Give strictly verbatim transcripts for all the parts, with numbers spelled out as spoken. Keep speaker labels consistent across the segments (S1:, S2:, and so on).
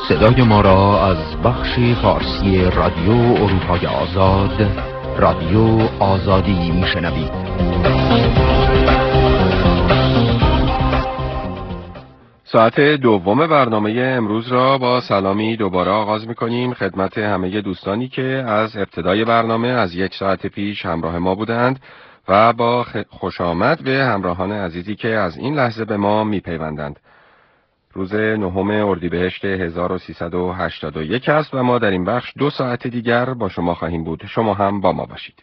S1: صدای ما را از بخش فارسی رادیو اروپای آزاد، رادیو آزادی میشنوید.
S2: ساعت دوم برنامه امروز را با سلامی دوباره آغاز می‌کنیم خدمت همه دوستانی که از ابتدای برنامه از یک ساعت پیش همراه ما بودند و با خوش آمد به همراهان عزیزی که از این لحظه به ما می‌پیوندند. روز نهم اردیبهشت هزار و سیصد و هشتاد و یک است و ما در این بخش دو ساعت دیگر با شما خواهیم بود. شما هم با ما باشید.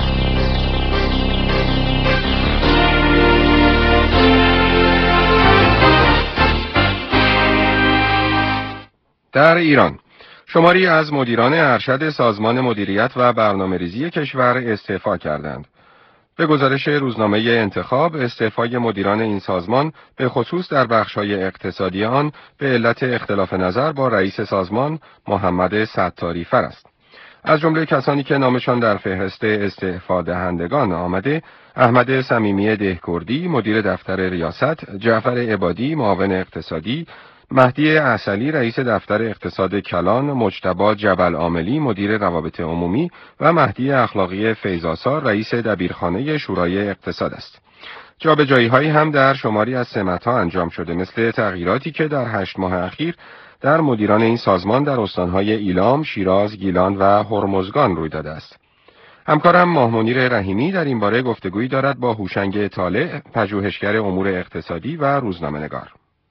S2: در ایران شماری از مدیران ارشد سازمان مدیریت و برنامه‌ریزی کشور استعفا کردند. به گزارش روزنامه انتخاب، استعفای مدیران این سازمان به خصوص در بخش‌های اقتصادی آن به علت اختلاف نظر با رئیس سازمان محمد ستاریفر است. از جمله کسانی که نامشان در فهرست استعفا دهندگان آمده، احمد صمیمی دهکردی مدیر دفتر ریاست، جعفر عبادی معاون اقتصادی، مهدی عسلی رئیس دفتر اقتصاد کلان، مجتبی جبل عاملی مدیر روابط عمومی و مهدی اخلاقی فیض‌آثار رئیس دبیرخانه شورای اقتصاد است. جابجایی‌هایی هم در شماری از سمت‌ها انجام شده، مثل تغییراتی که در هشت ماه اخیر در مدیران این سازمان در استان‌های ایلام، شیراز، گیلان و هرمزگان روی داده است. همکارم ماه منیر رحیمی در این باره گفتگویی دارد با هوشنگ طالع، پژوهشگر امور اقتصادی و روزنامه‌نگار.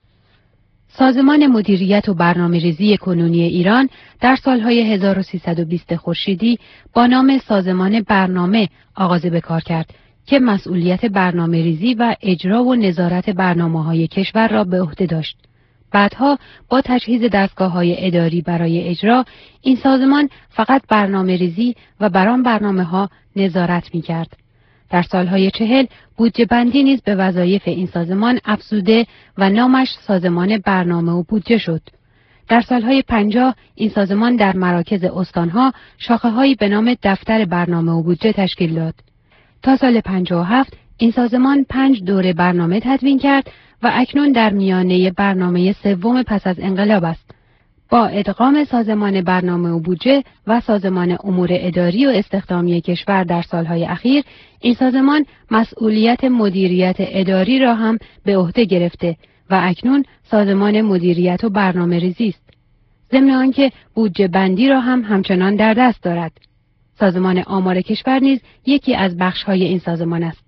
S3: سازمان مدیریت و برنامه‌ریزی کنونی ایران در سالهای هزار و سیصد و بیست خورشیدی با نام سازمان برنامه آغاز به کار کرد که مسئولیت برنامه‌ریزی و اجرا و نظارت برنامه‌های کشور را به عهده داشت. بعدها با تجهیز دستگاه‌های اداری برای اجرا، این سازمان فقط برنامه‌ریزی و بر آن برنامه‌ها نظارت می‌کرد. در سالهای چهل بودجه بندی نیز به وظایف این سازمان افزوده و نامش سازمان برنامه و بودجه شد. در سالهای پنجاه این سازمان در مراکز استانها شاخه‌هایی به نام دفتر برنامه و بودجه تشکیل داد. تا سال پنجاه و هفت این سازمان پنج دوره برنامه تدوین کرد و اکنون در میانه برنامه سوم پس از انقلاب است. با ادغام سازمان برنامه و بودجه و سازمان امور اداری و استخدامی کشور در سالهای اخیر، این سازمان مسئولیت مدیریت اداری را هم به عهده گرفته و اکنون سازمان مدیریت و برنامه‌ریزی است. ضمن آنکه بودجه بندی را هم همچنان در دست دارد. سازمان آمار کشور نیز یکی از بخش‌های این سازمان است.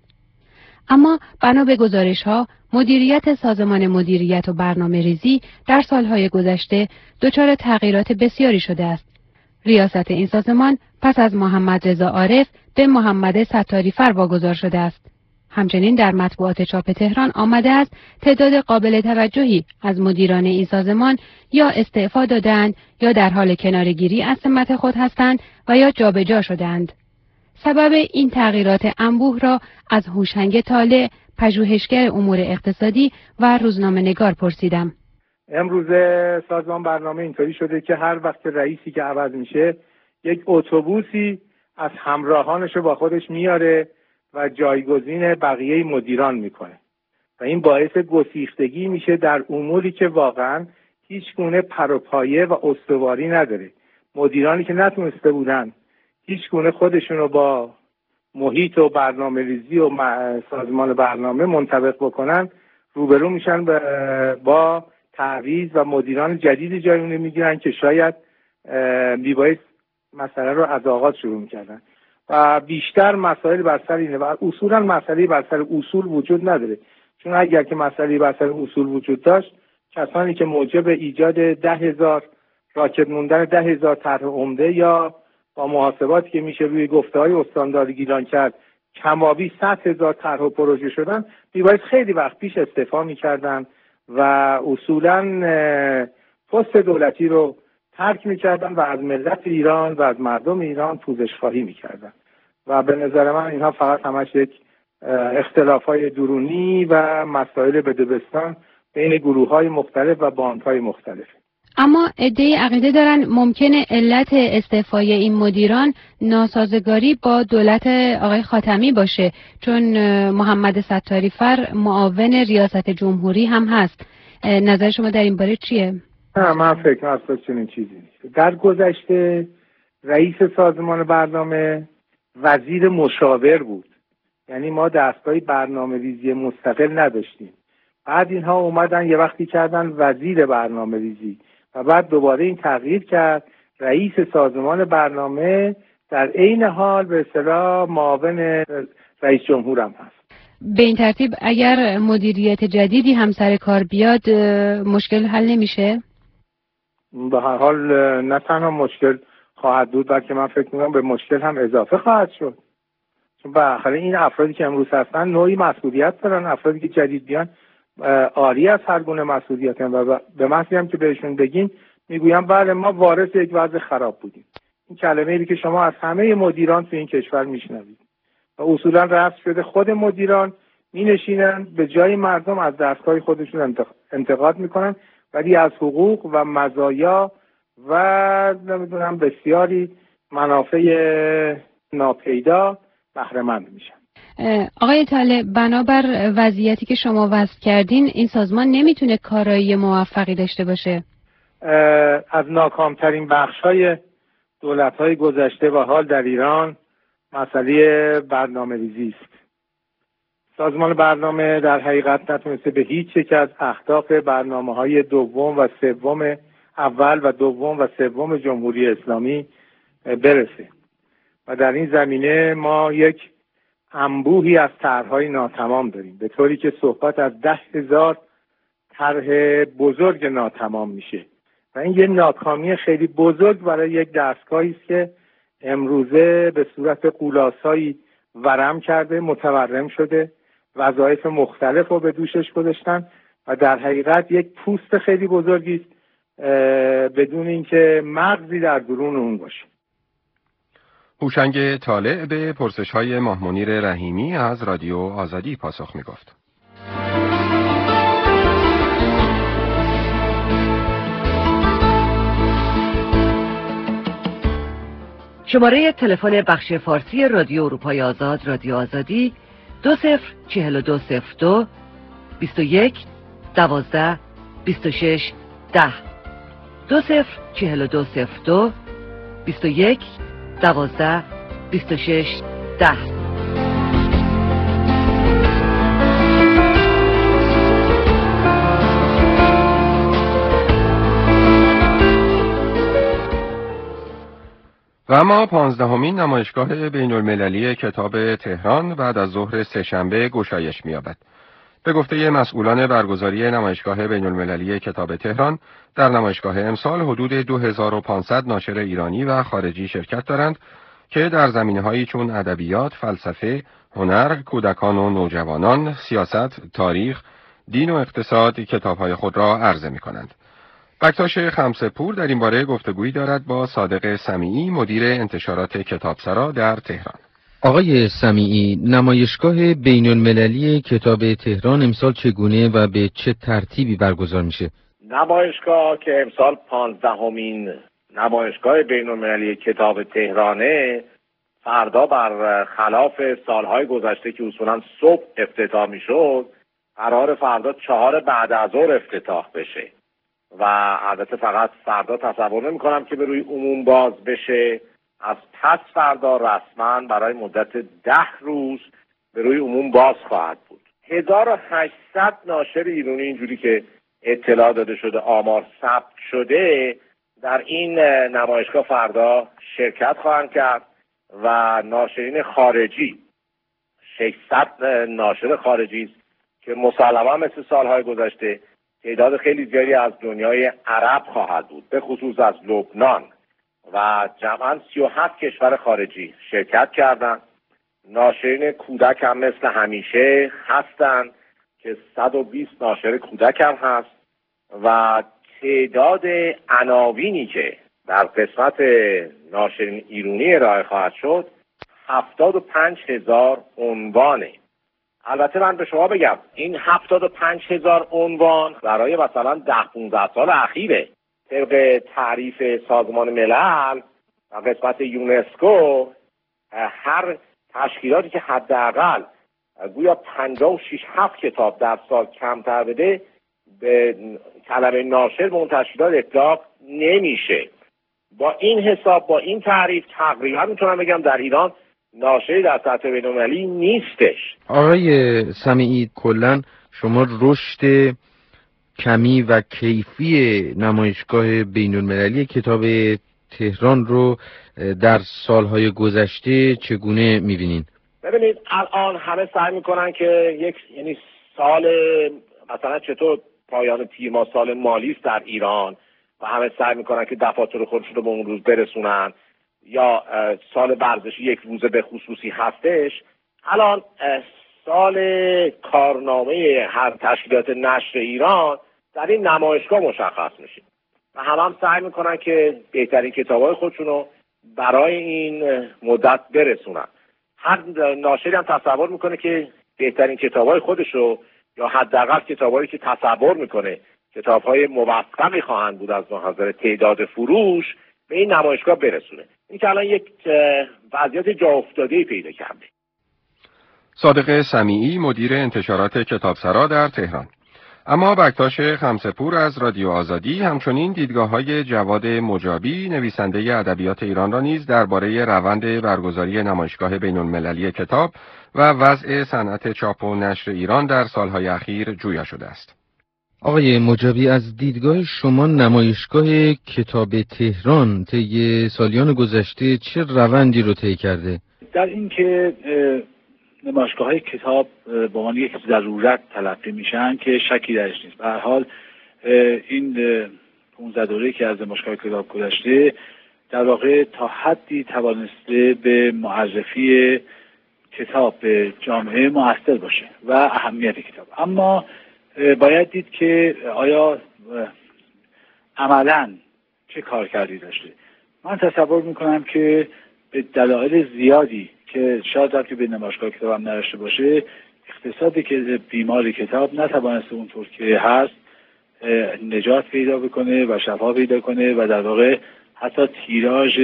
S3: اما بنا به گزارش‌ها، مدیریت سازمان مدیریت و برنامه‌ریزی در سالهای گذشته دچار تغییرات بسیاری شده است. ریاست این سازمان پس از محمد رضا عارف به محمد ستاریفر واگذار شده است. همچنین در مطبوعات چاپ تهران آمده است تعداد قابل توجهی از مدیران این سازمان یا استعفا دادند یا در حال کناره‌گیری از سمت خود هستند و یا جابجا شدند. سبب این تغییرات انبوه را از هوشنگ طالع، پژوهشگر امور اقتصادی و روزنامه‌نگار پرسیدم.
S4: امروز سازمان برنامه اینطوری شده که هر وقت رئیسی که عوض میشه یک اتوبوسی از همراهانش رو با خودش میاره و جایگزین بقیه مدیران میکنه و این باعث گسیختگی میشه در اموری که واقعا هیچ گونه پروپایه و استواری نداره. مدیرانی که نتونسته بودن هیچ گونه خودشون رو با محیط و برنامه ریزی و سازمان برنامه منطبق بکنن، روبرو میشن با تعویض و مدیران جدیدی جایونه میگیرن که شاید میبایست مسئله رو از آغاز شروع میکردن و بیشتر مسائل بر سر اینه و اصولا مسئله بر سر اصول وجود نداره، چون اگر که مسئله بر سر اصول وجود داشت، کسانی که موجب ایجاد ده هزار راکد موندن ده هزار طرح عمده یا با محاسباتی که میشه روی گفته‌های استاندار گیلان کرد کمابی صد هزار طرح و پروژه شدن، میبایست خیلی وقت پیش استعفا میکردن و اصولا پست دولتی رو ترک میکردن و از ملت ایران و از مردم ایران پوزش خواهی میکردن و به نظر من اینها فقط همش یک اختلاف‌های درونی و مسائل بدبستان بین گروه‌های مختلف و باندهای مختلف.
S3: اما عده‌ای عقیده دارن ممکنه علت استعفای این مدیران ناسازگاری با دولت آقای خاتمی باشه، چون محمد ستاریفر معاون ریاست جمهوری هم هست. نظر شما در این باره چیه؟
S4: نه من فکر نکنم چنین چیزی نیست. در گذشته رئیس سازمان برنامه وزیر مشاور بود، یعنی ما دستگاه برنامه ریزی مستقل نداشتیم. بعد اینها اومدن یه وقتی کردن وزیر برنامه ریزی و بعد دوباره این تغییر کرد، رئیس سازمان برنامه در عین حال به اصطلاح معاون رئیس جمهور هم هست.
S3: به این ترتیب اگر مدیریت جدیدی هم سر کار بیاد مشکل حل نمیشه؟
S4: به هر حال نه تنها مشکل خواهد بود بلکه من فکر می‌کنم به مشکل هم اضافه خواهد شد، چون بالاخره این افرادی که امروز هستن نوعی مسئولیت دارن، افرادی که جدید بیان عاری از هر گونه مسئولیت هم و به محضی هم که بهشون بگیم میگویم بله ما وارث یک وضع خراب بودیم. این کلمه‌ای که شما از همه مدیران تو این کشور میشنوید و اصولا رفض شده. خود مدیران مینشینن به جای مردم از دستگاه خودشون انتقاد میکنن ولی از حقوق و مزایا و نمیدونم بسیاری منافع ناپیدا بهره مند میشن.
S3: آقای طالع، بنابر وضعیتی که شما وصف کردین این سازمان نمیتونه کارایی موفقی داشته باشه؟
S4: از ناکامترین بخش‌های دولت‌های گذشته و حال در ایران مسئله برنامه‌ریزی است. سازمان برنامه در حقیقت نتونسته به هیچ یک از اهداف برنامه‌های دوم و سوم اول و دوم و سوم جمهوری اسلامی برسه و در این زمینه ما یک انبوهی از طرح‌های ناتمام داریم، به طوری که صحبت از ده هزار طرح بزرگ ناتمام میشه و این یه ناکامی خیلی بزرگ برای یک دستگاهی است که امروزه به صورت قولاسایی ورم کرده، متورم شده، وظایف مختلف رو به دوشش گذاشتن و در حقیقت یک پوست خیلی بزرگی است بدون اینکه مغزی در درون اون باشه.
S2: هوشنگ طالع به پرسش‌های ماه منیر رحیمی از رادیو آزادی پاسخ می‌گفت.
S5: شماره تلفن بخش فارسی رادیو اروپای آزاد رادیو آزادی دو صفر چهل و دو صفر دو بیست و یک دوازده بیست و شش ده دو صفر چهل و دو صفر دو بیست و یک دوازده بیست و شش ده.
S2: و اما پانزدهمین نمایشگاه بین المللی کتاب تهران بعد از ظهر سه‌شنبه گشایش می‌یابد. به گفته مسئولان برگزاری نمایشگاه بین المللی کتاب تهران، در نمایشگاه امسال حدود دو هزار و پانصد ناشر ایرانی و خارجی شرکت دارند که در زمینه‌هایی چون ادبیات، فلسفه، هنر، کودکان و نوجوانان، سیاست، تاریخ، دین و اقتصاد کتاب‌های خود را عرضه می‌کنند. بکتاش خمسه‌پور در این باره گفتگویی دارد با صادق سمیعی، مدیر انتشارات کتابسرا در تهران.
S6: آقای سمیعی، نمایشگاه بین المللی کتاب تهران امسال چگونه و به چه ترتیبی برگزار میشه؟
S7: نمایشگاه که امسال پانزدهمین نمایشگاه بین المللی کتاب تهرانه، فردا بر خلاف سالهای گذشته که اصولا صبح افتتاح میشد، قرار فردا چهار بعد از ظهر افتتاح بشه و البته فقط فردا تصور نمی کنم که به روی عموم باز بشه. از پس فردا رسما برای مدت ده روز به روی عموم باز خواهد بود. هزار و هشتصد ناشر ایرانی اینجوری که اطلاع داده شده، آمار ثبت شده، در این نمایشگاه فردا شرکت خواهند کرد و ناشرین خارجی ششصد ناشر خارجی است که مسلما مثل سالهای گذشته تعداد خیلی زیادی از دنیای عرب خواهد بود، به خصوص از لبنان و جمعاً سی و هفت کشور خارجی شرکت کردند. ناشرین کودک هم مثل همیشه هستند که صد و بیست ناشر کودک هم هست و تعداد عناوینی که در قسمت ناشرین ایرانی ارائه خواهد شد هفتاد و پنج هزار عنوانه. البته من به شما بگم این هفتاد و پنج هزار عنوان برای مثلا ده پونزده سال اخیره. طبق تعریف سازمان ملل و قسمت یونسکو هر تشکیلاتی که حداقل گویا پنجاه و شش هفت کتاب در سال کمتر بده به کلمه ناشر به اون تشکیلات اطلاق نمیشه. با این حساب، با این تعریف، تقریبا میتونم بگم در ایران ناشری در سطح بین‌المللی نیستش.
S6: آقای سمیعی، کلاً شما رشد کمی و کیفی نمایشگاه بین‌المللی کتاب تهران رو در سالهای گذشته چگونه می‌بینین؟
S7: ببینید الان همه سعی میکنن که یک یعنی سال مثلا چطور پایان تیر ماه سال مالی است در ایران و همه سعی میکنن که دفاتر خودشون رو به اون روز برسونن، یا سال ورزشی یک روزه به خصوصی هستش. الان سال کارنامه هر تشکیلات نشر ایران در این نمایشگاه مشخص میشه و همه هم سعی میکنن که بهترین کتابای خودشون رو برای این مدت برسونن. هر ناشری هم تصور میکنه که بهترین کتابای خودشو یا حداقل کتابایی که تصور میکنه کتاب‌های موفقی خواهند بود از نظر تعداد فروش به این نمایشگاه برسونه. این که الان یک وضعیت جا افتاده‌ای پیدا کرده.
S2: صادق سمیعی، مدیر انتشارات کتابسرا در تهران. اما بکتاش خمسه‌پور از رادیو آزادی همچنین دیدگاه‌های جواد مجابی، نویسنده ادبیات ایران را نیز درباره روند برگزاری نمایشگاه بین‌المللی کتاب و وضع صنعت چاپ و نشر ایران در سالهای اخیر جویا شده است.
S6: آقای مجابی، از دیدگاه شما نمایشگاه کتاب تهران طی سالیان گذشته چه روندی رو طی کرده؟
S8: در این که نمایشگاه‌های کتاب به عنوان یک ضرورت تلقی میشن که شکی درش نیست. به هر حال این پانزده دوره‌ای که از نمایشگاه کتاب گذشته در واقع تا حدی توانسته به معرفی کتاب به جامعه مؤثر باشه و اهمیت کتاب. اما باید دید که آیا عملاً چه کار کردی داشته. من تصور میکنم که به دلایل زیادی که شاید ربطی به نمایشگاه کتاب هم نداشته باشه، اقتصادی که بیمار کتاب نتوانسته اونطور که هست نجات پیدا بکنه و شفا پیدا کنه و در واقع حتی تیراژ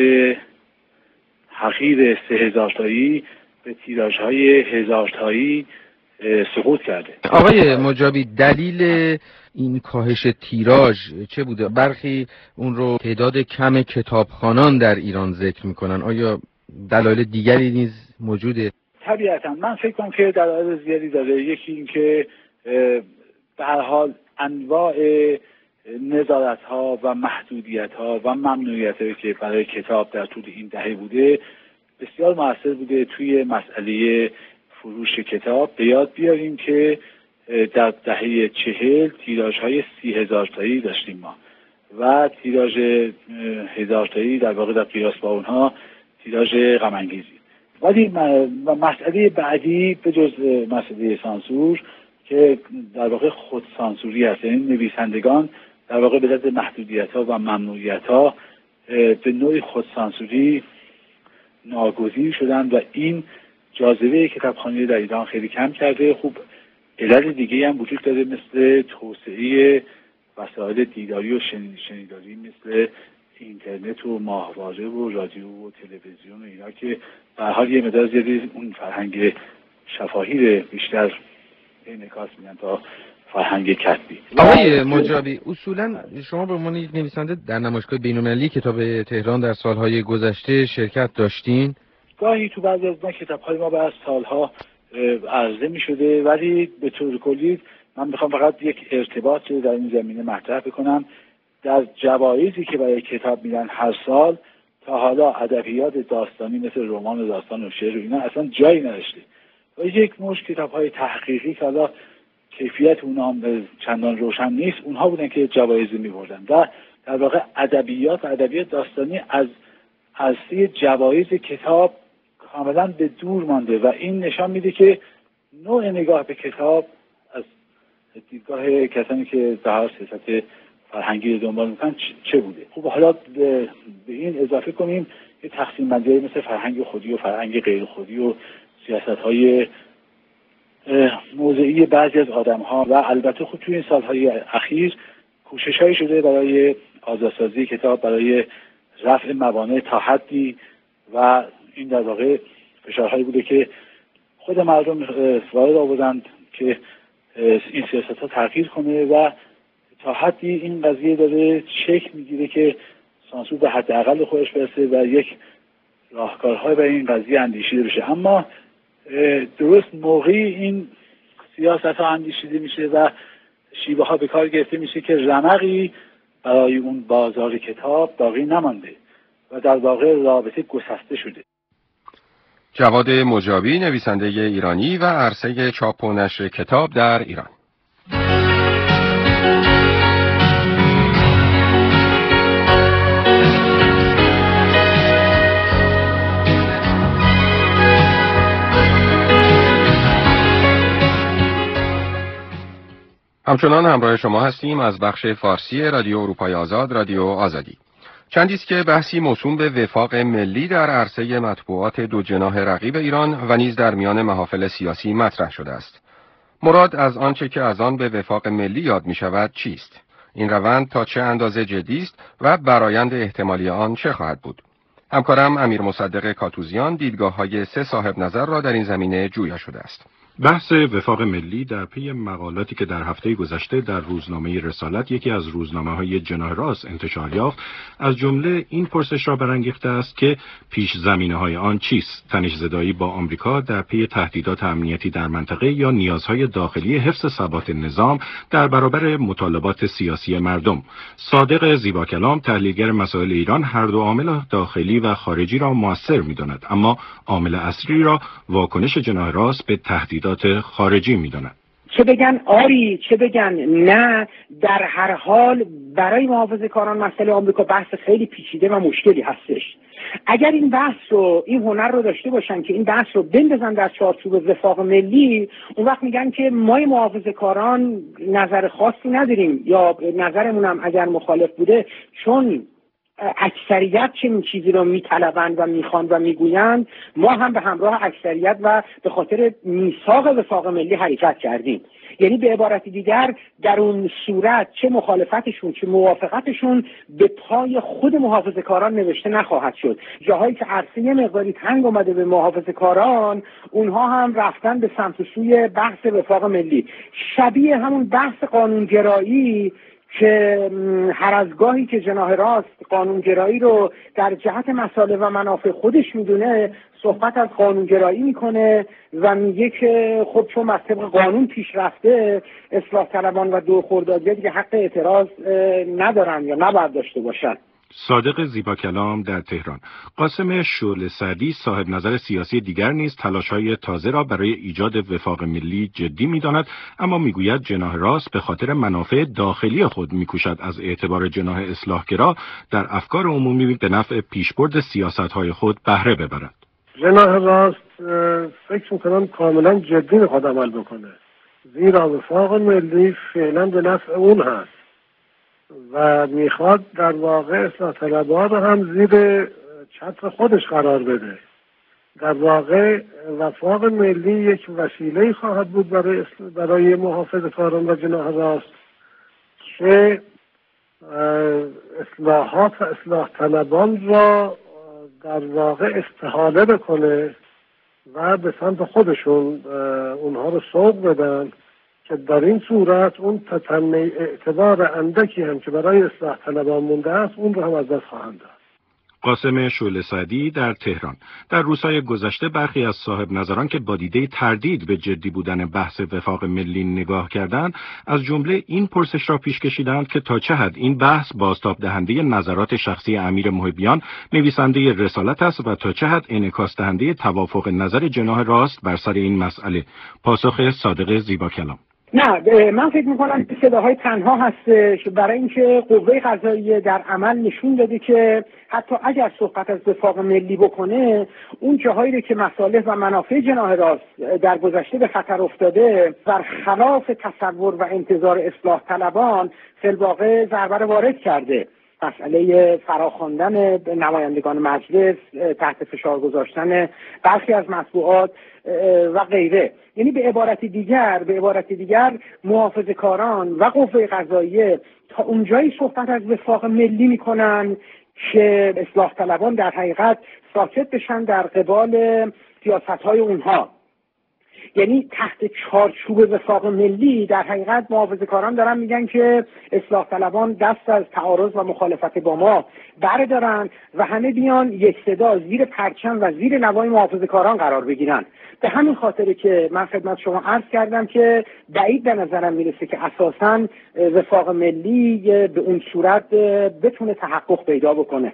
S8: حقیر سه هزار تایی به تیراژهای هزار تایی سقوط کرده.
S6: آقای مجابی، دلیل این کاهش تیراژ چه بوده؟ برخی اون رو تعداد کم کتابخوانان در ایران ذکر میکنن. آیا دلایل دیگری نیز موجوده؟
S8: طبیعتا من فکر کنم که دلایل زیادی داره. یکی این که به هر حال انواع نظارت ها و محدودیت ها و ممنوعیت هایی که برای کتاب در طول این دهه بوده بسیار مؤثر بوده توی مسئله فروش کتاب. به یاد بیاریم که در دهه چهل تیراژ های سی هزار تایی داشتیم ما و تیراژ هزار تایی در واقع در قیاس با اونها تیراژ غم انگیزی. ولی مسئله بعدی به جز مسئله سانسور که در واقع خود سانسوری هست، یعنی نویسندگان در واقع به دلیل محدودیت ها و ممنوعیت ها به نوعی خود سانسوری ناگزیر شدن و این جاذبه کتابخوانی در ایران خیلی کم کرده. خوب علل دیگه هم وجود داره مثل توسعه وسایل دیداری و شنیداری مثل اینترنت و ماهواره و رادیو و تلویزیون و اینا که به هر حال یه مقدار زیادی اون فرهنگ شفاهی رو بیشتر انعکاس میدن تا فرهنگ کتبی.
S6: آقای مجابی، اصولا شما به عنوان یک نویسنده در نمایشگاه بین‌المللی کتاب تهران در سالهای گذشته شرکت داشتین؟
S8: گاهی تو بعضی از ما کتاب‌های ما بعد از سالها عرضه می‌شده، ولی به طور کلی من می‌خوام فقط یک ارتباط در این زمینه مطرح بکنم. در جوایزی که برای کتاب میدن هر سال تا حالا ادبیات داستانی مثل رمان و داستان و شعر و اینا اصلا جایی نداشته و یک مشت کتاب‌های تحقیقی که حالا کیفیت اونها هم چندان روشن نیست، اونها بودن که جوایز می‌بردن و در واقع ادبیات و ادبیات داستانی از از سی جوایز کتاب کاملا به دور مانده و این نشان میده که نوع نگاه به کتاب از دیدگاه کسانی که به هر سیاست فرهنگی رو دنبال میکنن چه بوده. خب حالا به این اضافه کنیم که تقسیم بندی مثل فرهنگ خودی و فرهنگ غیر خودی و سیاست‌های موضعی بعضی از آدم‌ها و البته خود توی این سال‌های اخیر کوشش‌هایی شده برای آزادسازی کتاب، برای رفع موانع تا حدی و این در واقع فشارهایی بوده که خود مردم وارد آوردند که این سیاست‌ها تغییر کنه و تا حدی این قضیه داره شکل میگیره که سانسور به حداقل خودش برسه و یک راهکارهای برای این قضیه اندیشیده بشه. اما درست موقعی این سیاست ها اندیشیده میشه و شیوه ها به کار گرفته میشه که رمقی برای اون بازار کتاب باقی نمانده و در واقع رابطه گسسته شده.
S2: جواد مجابی، نویسنده ایرانی و عرصه چاپ و نشر کتاب در ایران. همچنان همراه شما هستیم از بخش فارسی رادیو اروپای آزاد، رادیو آزادی. چندی است که بحثی موسوم به وفاق ملی در عرصه مطبوعات دو جناح رقیب ایران و نیز در میان محافل سیاسی مطرح شده است. مراد از آنچه که از آن به وفاق ملی یاد می شود چیست؟ این روند تا چه اندازه جدی است و برآیند احتمالی آن چه خواهد بود؟ همکارم امیر مصدق کاتوزیان دیدگاه‌های سه صاحب نظر را در این زمینه جویا شده است.
S9: بحث وفاق ملی در پی مقالاتی که در هفته گذشته در روزنامه رسالت، یکی از روزنامه‌های جناح راست، انتشار یافت، از جمله این پرسش را برانگیخته است که پیش زمینه‌های آن چیست؟ تنش‌زدایی با آمریکا در پی تهدیدات امنیتی در منطقه یا نیازهای داخلی حفظ ثبات نظام در برابر مطالبات سیاسی مردم. صادق زیباکلام، تحلیلگر مسائل ایران، هر دو عامل داخلی و خارجی را مؤثر می‌داند، اما عامل اصلی را واکنش جناح راست به تهدیدات خارجی میدونن.
S10: چه بگن آری چه بگن نه، در هر حال برای محافظه‌کاران مسئله آمریکا بحث خیلی پیچیده و مشکلی هستش. اگر این بحث رو این هنر رو داشته باشن که این بحث رو بندازن در چارچوب وفاق ملی، اون وقت میگن که ما محافظه‌کاران نظر خاصی نداریم یا نظرمون هم اگر مخالف بوده چون اکثریت چنین چیزی رو میطلبند و میخوان و میگویند، ما هم به همراه اکثریت و به خاطر میثاق وفاق ملی حرکت کردیم. یعنی به عبارت دیگر در اون صورت چه مخالفتشون چه موافقتشون به پای خود محافظه‌کاران نوشته نخواهد شد. جاهایی که عرصه یه مقداری تنگ اومده به محافظه‌کاران، اونها هم رفتن به سمت و سوی بحث وفاق ملی، شبیه همون بحث قانونگرایی که هر از گاهی که جناح راست قانونگرایی رو در جهت مصالح و منافع خودش میدونه، صحبت از قانونگرایی میکنه و میگه که خب چون از طبق قانون پیش رفته، اصلاح طلبان و دو خردادی‌ها دیگه حق اعتراض ندارن یا نباید داشته باشن.
S9: صادق زیباکلام در تهران. قاسم شعله سعدی، صاحب نظر سیاسی دیگر نیز تلاش‌های تازه را برای ایجاد وفاق ملی جدی می‌داند، اما می‌گوید جناح راست به خاطر منافع داخلی خود می‌کوشد از اعتبار جناح اصلاحگرا در افکار عمومی به نفع پیشبرد سیاست‌های خود بهره ببرد.
S11: جناح راست فکر می‌کنم کاملا جدی می‌خواد عمل بکنه، زیرا وفاق ملی فعلا به نفع اون هست و میخواد در واقع اصلاح طلبان رو هم زیر چتر خودش قرار بده. در واقع وفاق ملی یک وسیله خواهد بود برای برای محافظه‌کاران و جناح راست که اصلاحات و اصلاح طلبان را در واقع استحاله بکنه و به سمت خودشون اونها رو سوق بدن که در این صورت اون تتمه اعتبار اندکی هم که برای اصلاح طلبان مونده است اون رو هم از دست خواهند داد.
S9: قاسم شعله سعدی در تهران. در روزهای گذشته برخی از صاحب نظران که با دیده تردید به جدی بودن بحث وفاق ملی نگاه کردند، از جمله این پرسش را پیش کشیدند که تا چه حد این بحث بازتاب دهنده نظرات شخصی امیر محبیان، نویسنده رسالت است و تا چه حد انعکاس دهنده توافق نظر جناح راست بر سر این مسئله. پاسخ صادق زیباکلام:
S10: نه، من فکر میکنم که صداهای تنها هستش برای اینکه قوه قضاییه در عمل نشون داده که حتی اگر صحبت از وفاق ملی بکنه، اون جاهایی رو که مصالح و منافع جناح راست در گذشته به خطر افتاده بر خلاف تصور و انتظار اصلاح طلبان فی الواقع ضربه رو وارد کرده. مسئله فراخواندن نمایندگان مجلس، تحت فشار گذاشتن برخی از مطبوعات و غیره. یعنی به عبارت دیگر به عبارت دیگر محافظه‌کاران و قوه قضاییه تا اونجایی صحبت از وفاق ملی میکنن که اصلاح طلبان در حقیقت ساکت بشن در قبال سیاست‌های اونها. یعنی تحت چارچوب وفاق ملی در حقیقت محافظه‌کاران دارن میگن که اصلاح طلبان دست از تعارض و مخالفت با ما بردارن و همه بیان یک صدا زیر پرچم و زیر لوای محافظه‌کاران قرار بگیرن. به همین خاطره که من خدمت شما عرض کردم که بعید به نظرم میرسه که اساساً وفاق ملی به اون صورت بتونه تحقق پیدا بکنه.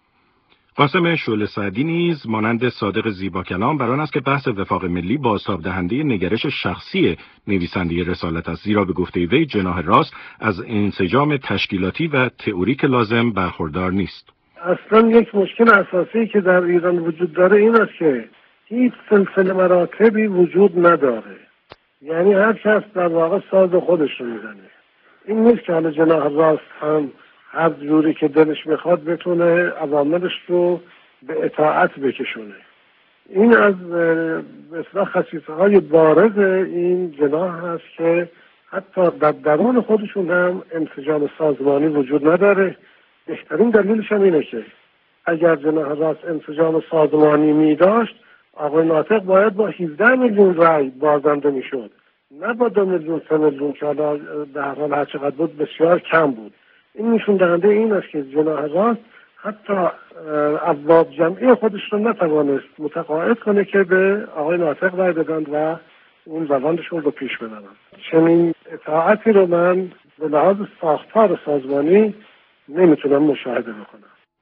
S9: قاسم شعله سعدی نیز مانند صادق زیباکلام بر آن است که بحث وفاق ملی بازتاب دهنده نگرش شخصی نویسنده رسالت است، زیرا به گفته وی جناح راست از انسجام تشکیلاتی و تئوریک لازم برخوردار نیست.
S11: اصلا یک مشکل اساسی که در ایران وجود داره این است که هیچ سلسله مراتبی وجود نداره، یعنی هر کس در واقع ساز خودش رو میزنه. این نیست که حالا جناح راست هم هر جوری که دلش میخواد بتونه عواملش رو به اطاعت بکشونه. این از مثلا خصیصه های بارز این جناح هست که حتی در درون خودشون هم انسجام سازمانی وجود نداره. بهترین دلیلش هم اینه که اگر جناح راست انسجام سازمانی می داشت، آقای ناطق باید با هفده میلیون رای بازنده میشد، نه با دو میلیون سه میلیون که حالا در حال هر چقدر بود بسیار کم بود. این نشون دهنده این است که جناح راست حتی ابواب جمعی خودش رو نتوانست متقاعد کنه که به آقای ناطق رای بدن و اون روندشون رو پیش ببرن. چنین اطاعتی رو من به لحاظ ساختار سازمانی نمیتونم مشاهده بکنم.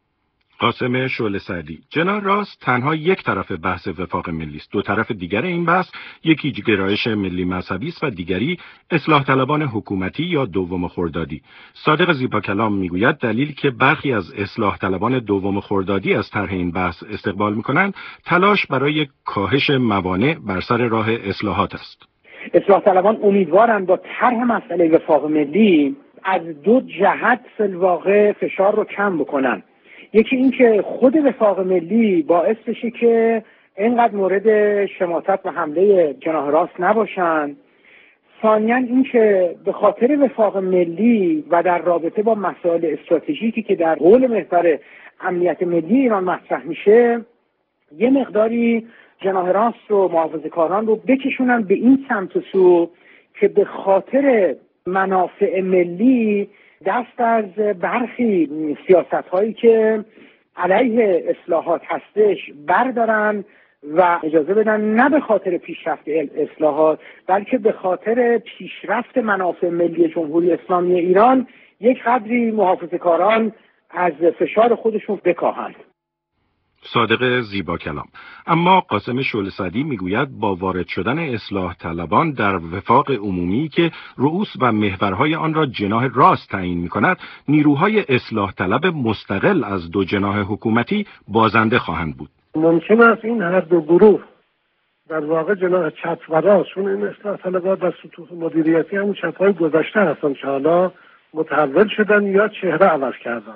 S9: قاسم شعله سعدی: جناح راست تنها یک طرف بحث وفاق ملی است. دو طرف دیگر این بحث، یکی گرایش ملی مذهبی است و دیگری اصلاح طلبان حکومتی یا دوم خردادی. صادق زیباکلام میگوید دلیلی که برخی از اصلاح طلبان دوم خردادی از طرح این بحث استقبال میکنند تلاش برای کاهش موانع بر سر راه اصلاحات است.
S10: اصلاح طلبان امیدوارند با طرح مسئله وفاق ملی از دو جهت فی‌الواقع فشار رو کم بکنن. یکی این که خود وفاق ملی باعث بشه که اینقدر مورد شماتت و حمله جناح راست نباشن. ثانیاً این که به خاطر وفاق ملی و در رابطه با مسائل استراتژیکی که در قول محور امنیت ملی ایران مطرح میشه، یه مقداری جناح راست و محافظه‌کاران رو بکشونن به این سمت و سو که به خاطر منافع ملی دست از برخی سیاست هایی که علیه اصلاحات هستش بردارن و اجازه بدن نه به خاطر پیشرفت اصلاحات بلکه به خاطر پیشرفت منافع ملی جمهوری اسلامی ایران یک قدری محافظه‌کاران از فشار خودشون بکاهند.
S9: صادق زیباکلام: اما قاسم شعله سعدی میگوید با وارد شدن اصلاح طلبان در وفاق عمومی که رؤوس و محورهای آن را جناح راست تعیین میکند، نیروهای اصلاح طلب مستقل از دو جناح حکومتی بازنده خواهند بود.
S11: ممکن است این هر دو گروه در واقع جناح چپ و راست، چون این اصلاح طلبان در سطوح مدیریتی همون چپ‌های گذشته هستن که حالا متحول شدن یا چهره عوض کردن،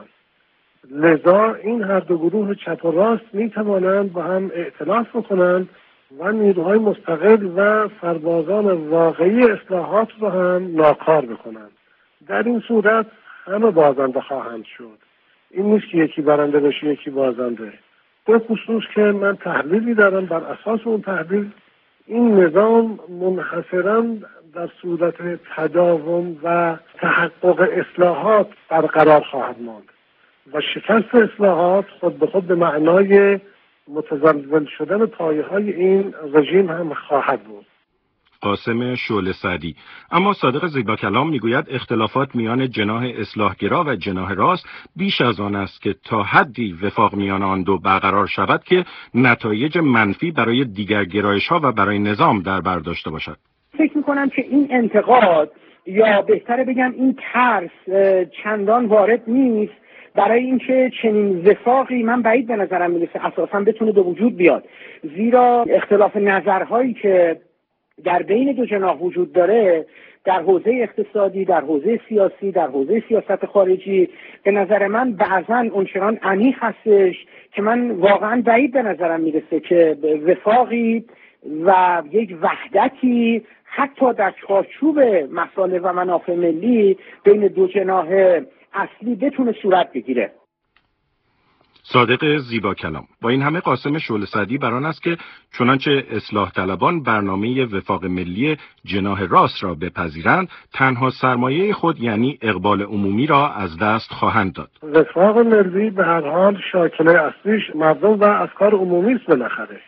S11: لذا این هر دو گروه چپ و راست می توانند با هم ائتلاف بکنند و نیروهای مستقل و سربازان واقعی اصلاحات رو هم ناکار بکنند. در این صورت همه بازنده خواهند شد. این نیست که یکی برنده بشه یکی بازنده. به خصوص که من تحلیلی دارم، بر اساس اون تحلیل این نظام منحصراً در صورت تداوم و تحقق اصلاحات برقرار خواهد ماند و شکست اصلاحات خود به خود به معنای متزلزل شدن پایه‌های این رژیم هم خواهد بود.
S9: قاسم شعله سعدی: اما صادق زیباکلام میگوید اختلافات میان جناح اصلاحگرا و جناح راست بیش از آن است که تا حدی وفاق میان آن دو برقرار شود که نتایج منفی برای دیگر گرایش‌ها و برای نظام در بر داشته باشد.
S10: فکر می‌کنم که این انتقاد یا بهتره بگم این ترس چندان وارد نیست برای اینکه چنین وفاقی من بعید به نظرم میرسه اساساً بتونه به وجود بیاد، زیرا اختلاف نظرهایی که در بین دو جناح وجود داره در حوزه اقتصادی، در حوزه سیاسی، در حوزه سیاست خارجی به نظر من بعضاً اونچنان عمیق هستش که من واقعاً بعید به نظرم میرسه که وفاقی و یک وحدتی حتی در چارچوب مصالح و منافع ملی بین دو جناح اصلی بتونه صورت بگیره.
S9: صادق زیبا کلام. با این همه قاسم شعله سعدی بر آن است که چنانچه اصلاح طلبان برنامه وفاق ملی جناح راست را بپذیرند، تنها سرمایه خود یعنی اقبال عمومی را از دست خواهند داد.
S11: وفاق ملی به هر حال شاکله اصلیش مردم و افکار عمومی است بالاخره.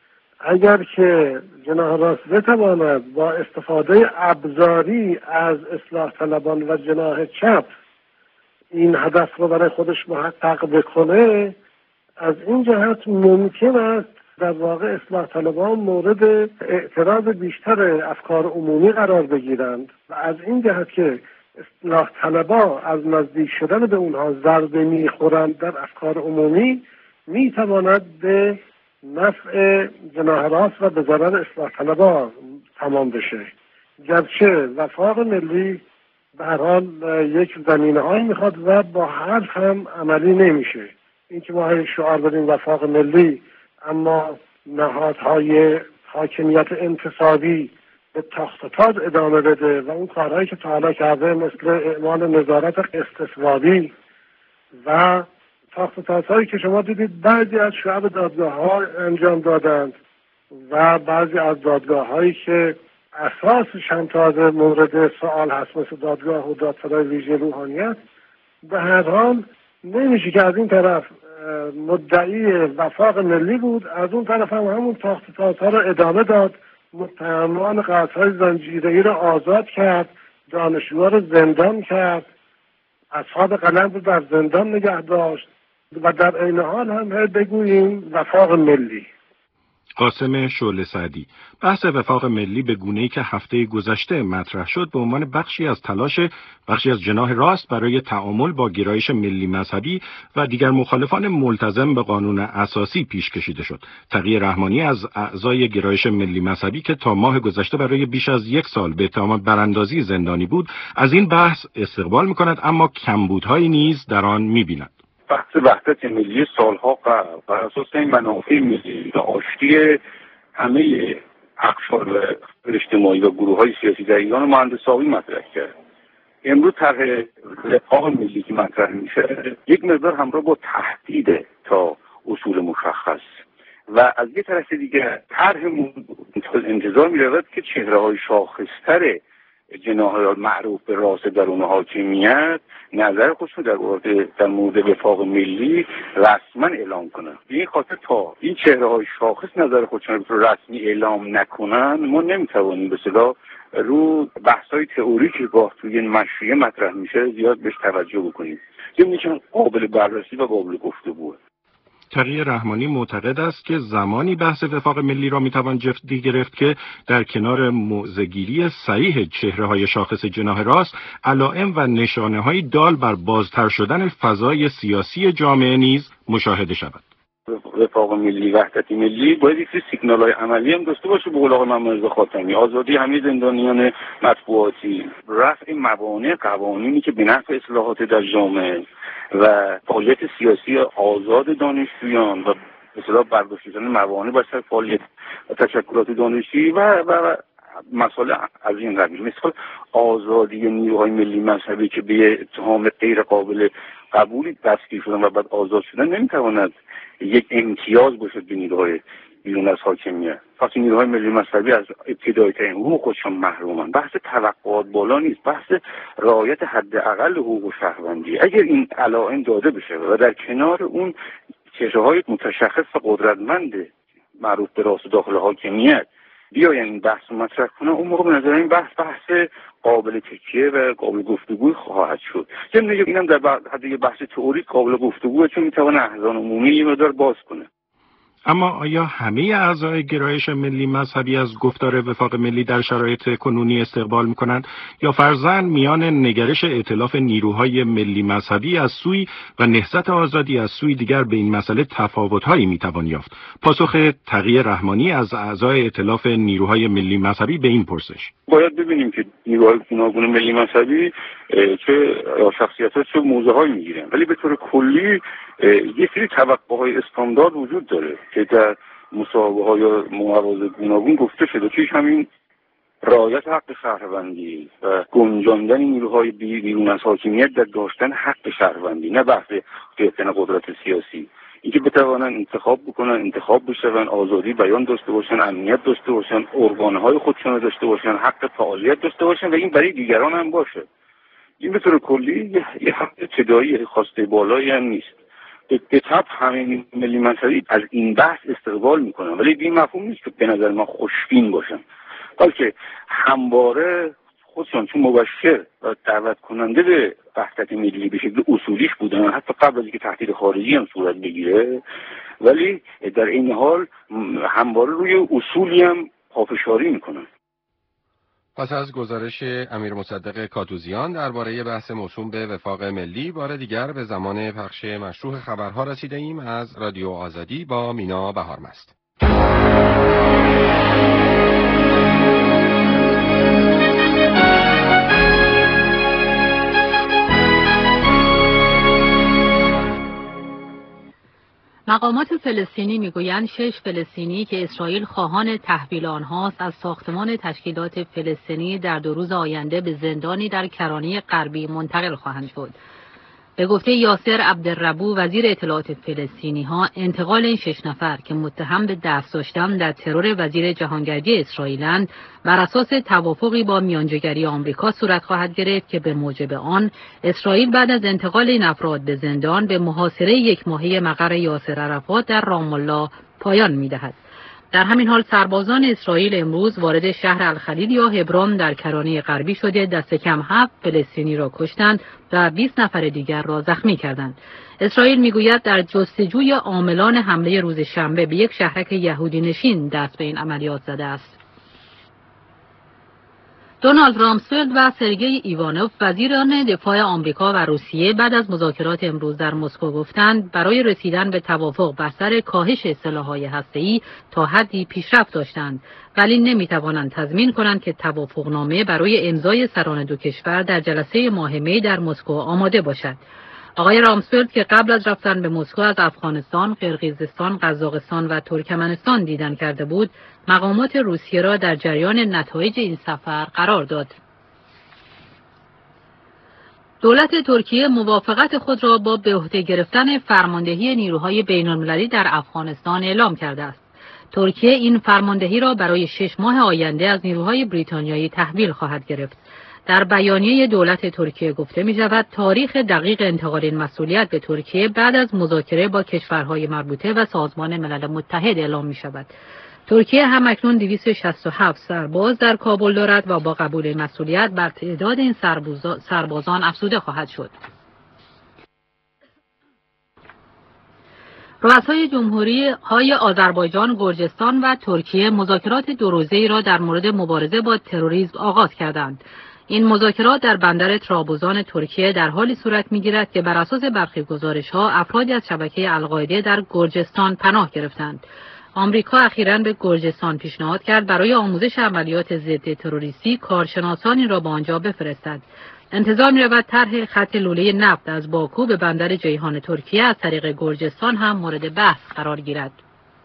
S11: اگر که جناح راست بتواند با استفاده ابزاری از اصلاح طلبان و جناح چپ این هدف رو برای خودش محقق بکنه، از این جهت ممکن است در واقع اصلاح طلبان مورد اعتراض بیشتر افکار عمومی قرار بگیرند و از این جهت که اصلاح طلبا از نزدیک شدن به اونها ضربه میخورند در افکار عمومی، میتواند به نفع جناح راست و به ضرر اصلاح طلبا تمام بشه. گرچه وفاق ملی به هر حال یک زمینه هایی میخواد و با حرف هم عملی نمیشه. این که ما شعار بدیم وفاق ملی اما نهادهای حاکمیت انتصابی به تاخت و تاز ادامه بده و اون کارهایی که تا حالا کرده مثل اعمال نظارت استصوابی و تاخت و تازهایی که شما دیدید بعضی از شعب دادگاه ها انجام دادند و بعضی از دادگاه هایی که اساسش هم تازه مورد سوال هست مثل دادگاه و دادسرای ویژه روحانیت، به هر حال نمیشه که از این طرف مدعی وفاق ملی بود، از اون طرف هم همون تاخت و تازها را ادامه داد، متهمان قتل‌های زنجیره‌ای را آزاد کرد، دانشجوها را زندان کرد، اصحاب قلم رو در زندان نگه داشت و در عین حال هم بگوییم وفاق ملی.
S9: قاسم شعله سعدی. بحث وفاق ملی به گونه‌ای که هفته گذشته مطرح شد به عنوان بخشی از تلاش بخشی از جناح راست برای تعامل با گرایش ملی مذهبی و دیگر مخالفان ملتزم به قانون اساسی پیش کشیده شد. تقی رحمانی از اعضای گرایش ملی مذهبی که تا ماه گذشته برای بیش از یک سال به اتهام براندازی زندانی بود، از این بحث استقبال می‌کند اما کمبودهایی نیز در آن می‌بیند.
S12: بحث وحدت ملی سالها قبل بر اساس این منافع ملی و آشتی همه اقشار اجتماعی و گروه‌های سیاسی در ایران مهندساوی مطرح کرد. امروز طرح وفاق ملی که مطرح میشه یک مقدار همراه با تهدید تا اصول مشخص و از یک طرف دیگه طرح انتظار می‌رود که چهره‌های شاخص‌تر جناح معروف به راست درون حاکمیت نظر خودشون در مورد در مورد وفاق ملی رسما اعلام کنن. به این خاطر تا این چهره‌های شاخص نظر خودشون رو رسمی اعلام نکنن، ما نمیتوانیم به اصطلاح رو بحث‌های تئوریکی که گاه توی این مشروعیه مطرح میشه زیاد بهش توجه بکنیم. که میشن قابل بررسی و قابل گفتگوه.
S9: تقی رحمانی معتقد است که زمانی بحث وفاق ملی را میتوان جدی گرفت که در کنار موضع‌گیری صحیح چهره‌های شاخص جناح راست، علائم و نشانه‌های دال بر بازتر شدن فضای سیاسی جامعه نیز مشاهده شود.
S12: وفاق ملی، وحدت ملی باید یک سری سیگنال‌های عملی هم داشته باشه. به قول آقای محمد خاتمی، آزادی همه زندانیان مطبوعاتی، رفع موانع قوانینی که به نفع اصلاحات در جامعه و فعالیت سیاسی آزاد دانشجویان و به اصطلاح برداشتن موانع بر سر فعالیت و تشکلات دانشجویی و و مسائل از این قبیل، مثل آزادی نیروهای ملی مذهبی که به اتهام غیر قابل قبولی دستگیر شدن و بعد آزاد شدن نمیتواند یک امتیاز باشه به نیروهای بیرون از حاکمیت. وقتی نیروهای ملی مذهبی از ابتدای ترین حقوق خودشان محرومن، بحث توقعات بالا نیست، بحث رعایت حداقل حقوق شهروندی. اگر این علائم داده بشه و در کنار اون چهره‌های متشخص و قدرتمند معروف به راست داخل حاکمیت بیاین این بحث رو مطرح کنن، اون موقع به نظر این بحث بحث قابل تکیه و قابل گفتگوی خواهد شد. ضمن اینم در حد یه بحث تئوریک قابل گفتگوه، چون میتونه احزان عمومی یه مقدار باز کنه.
S9: اما آیا همه اعضای گرایش ملی مذهبی از گفتار وفاق ملی در شرایط کنونی استقبال می‌کنند یا فرضاً میان نگرش ائتلاف نیروهای ملی مذهبی از سوی و نهضت آزادی از سوی دیگر به این مسئله تفاوت‌هایی می‌توان یافت؟ پاسخ تقی رحمانی از اعضای ائتلاف نیروهای ملی مذهبی به این پرسش:
S12: باید ببینیم که نیروهای گوناگون ملی مذهبی چه شخصیت‌ها چه موضوع‌هایی می‌گیرن، ولی به طور کلی یه سری توقع‌های استاندارد وجود داره که در مصاحبه‌ها یا مواضع گوناگون گفته شده، چیش همین رعایت حق شهروندی و گنجاندن نیروهای بیرون از حاکمیت در داشتن حق شهروندی، نه بحث گرفتن قدرت سیاسی. اینکه بتوانن انتخاب بکنن، انتخاب بشون، آزادی بیان داشته باشن، امنیت داشته باشن، ارگانهای خودشون داشته باشن، حق فعالیت داشته باشن و این برای دیگران هم باشه. این به طور کلی یه, یه حق ابتدایی خواسته بالایی هم نیست. به طب همین ملی منصبی از این بحث استقبال میکنن، ولی به این مفهوم نیست که به نظر ما خوشبین باشن، بلکه همواره خودشون چون مبشر و دعوت کننده به وحدت ملی به شکل اصولیش بودن، حتی قبل از اینکه تهدید خارجی هم صورت بگیره، ولی در این حال همواره روی اصولی هم پافشاری میکنن.
S2: پس از گزارش امیر مصدق کاتوزیان درباره بحث موسوم به وفاق ملی، بار دیگر به زمان پخش مشروع خبرها رسیده ایم از رادیو آزادی با مینا بهارمست.
S3: مقامات فلسطینی میگویند شش فلسطینی که اسرائیل خواهان تحویل آنهاست از ساختمان تشکیلات فلسطینی در دو روز آینده به زندانی در کرانه غربی منتقل خواهند شد. به گفته یاسر عبدالربو وزیر اطلاعات فلسطینی ها، انتقال این شش نفر که متهم به دست داشتن در ترور وزیر جهانگردی اسرائیلند بر اساس توافقی با میانجیگری آمریکا صورت خواهد گرفت که به موجب آن اسرائیل بعد از انتقال این افراد به زندان به محاصره یک ماهه مقر یاسر عرفات در رام الله پایان می‌دهد. در همین حال سربازان اسرائیل امروز وارد شهر الخلیل یا هبرون در کرانه غربی شده دست کم هفت فلسطینی را کشتند و بیست نفر دیگر را زخمی کردند. اسرائیل میگوید در جستجوی عاملان حمله روز شنبه به یک شهرک یهودی نشین دست به این عملیات زده است. دونالد رامسفلد و سرگئی ایوانوف وزیران دفاع آمریکا و روسیه بعد از مذاکرات امروز در مسکو گفتند برای رسیدن به توافق بر سر کاهش سلاح‌های هسته‌ای تا حدی پیشرفت داشتند، ولی نمی‌توانند تضمین کنند که توافقنامه برای امضای سران دو کشور در جلسه ماه می در مسکو آماده باشد. آقای رامسفلد که قبل از رفتن به مسکو از افغانستان، قرقیزستان، قزاقستان و ترکمنستان دیدن کرده بود، مقامات روسیه را در جریان نتایج این سفر قرار داد. دولت ترکیه موافقت خود را با به عهده گرفتن فرماندهی نیروهای بین‌المللی در افغانستان اعلام کرده است. ترکیه این فرماندهی را برای شش ماه آینده از نیروهای بریتانیایی تحویل خواهد گرفت. در بیانیه دولت ترکیه گفته می شود تاریخ دقیق انتقال این مسئولیت به ترکیه بعد از مذاکره با کشورهای مربوطه و سازمان ملل متحد اعلام می شود. ترکیه هم اکنون دویست و شصت و هفت سرباز در کابل دارد و با قبول این مسئولیت بر تعداد این سربازان افزوده خواهد شد. رؤسای جمهوری های آذربایجان، گرجستان و ترکیه مذاکرات دو روزه‌ای را در مورد مبارزه با تروریسم آغاز کردند. این مذاکرات در بندر ترابزان ترکیه در حالی صورت می‌گیرد که بر اساس برخی گزارش‌ها افرادی از شبکه القاعده در گرجستان پناه گرفتند. آمریکا اخیراً به گرجستان پیشنهاد کرد برای آموزش عملیات ضد تروریستی کارشناسانی را به آنجا بفرستد. انتظار می‌رود طرح خط لوله نفت از باکو به بندر جیهان ترکیه از طریق گرجستان هم مورد بحث قرار گیرد.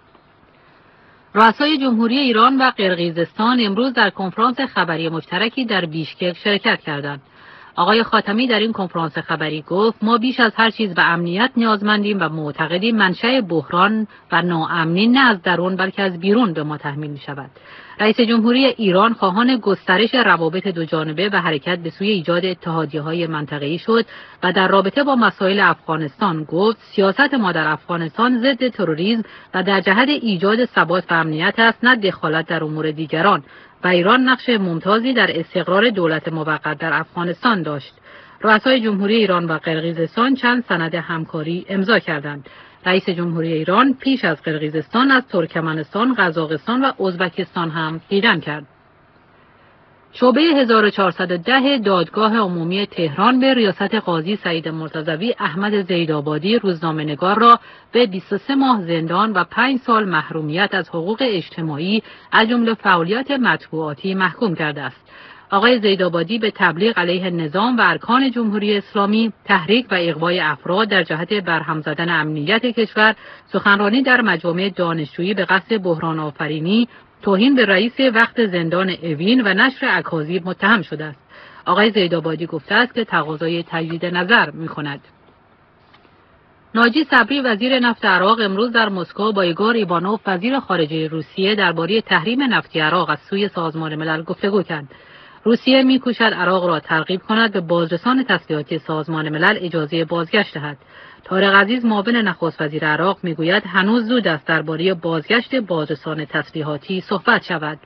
S3: رؤسای جمهوری ایران و قرقیزستان امروز در کنفرانس خبری مشترکی در بیشکک شرکت کردند. آقای خاتمی در این کنفرانس خبری گفت ما بیش از هر چیز به امنیت نیازمندیم و معتقدیم منشأ بحران و ناامنی نه از درون بلکه از بیرون به ما تحمیل می شود. رئیس جمهوری ایران خواهان گسترش روابط دو جانبه و حرکت به سوی ایجاد اتحادیه‌های منطقه‌ای شد و در رابطه با مسائل افغانستان گفت سیاست ما در افغانستان ضد تروریسم و در جهت ایجاد ثبات و امنیت است، نه دخالت در امور دیگران، و ایران نقش ممتازی در استقرار دولت موقت در افغانستان داشت. رؤسای جمهوری ایران و قرقیزستان چند سند همکاری امضا کردند. رئیس جمهوری ایران پیش از قرقیزستان از ترکمنستان، قزاقستان و ازبکستان هم دیدن کرد. شعبه هزار و چهارصد و ده دادگاه عمومی تهران به ریاست قاضی سعید مرتضوی احمد زیدآبادی روزنامه‌نگار را به بیست و سه ماه زندان و پنج سال محرومیت از حقوق اجتماعی از جمله فعالیت مطبوعاتی محکوم کرده است. آقای زیدآبادی به تبلیغ علیه نظام و ارکان جمهوری اسلامی، تحریک و اغوای افراد در جهت برهم زدن امنیت کشور، سخنرانی در مجامع دانشجویی به قصد بحران آفرینی، توهین به رئیس وقت زندان اوین و نشر اکاذیب متهم شده است. آقای زیدآبادی گفته است که تقاضای تجدید نظر می‌کند.
S13: ناجی صبری وزیر نفت عراق امروز در مسکو با ایگور ایوانوف وزیر خارجه روسیه درباره تحریم نفتی عراق از سوی سازمان ملل گفتگو کرد. روسیه می‌کوشد عراق را ترغیب کند به بازرسان تسلیحاتی سازمان ملل اجازه بازگشت دهد. طارق عزیز معاون نخست وزیر عراق میگوید هنوز زود است درباره بازگشت بازرسان تسلیحاتی صحبت شود.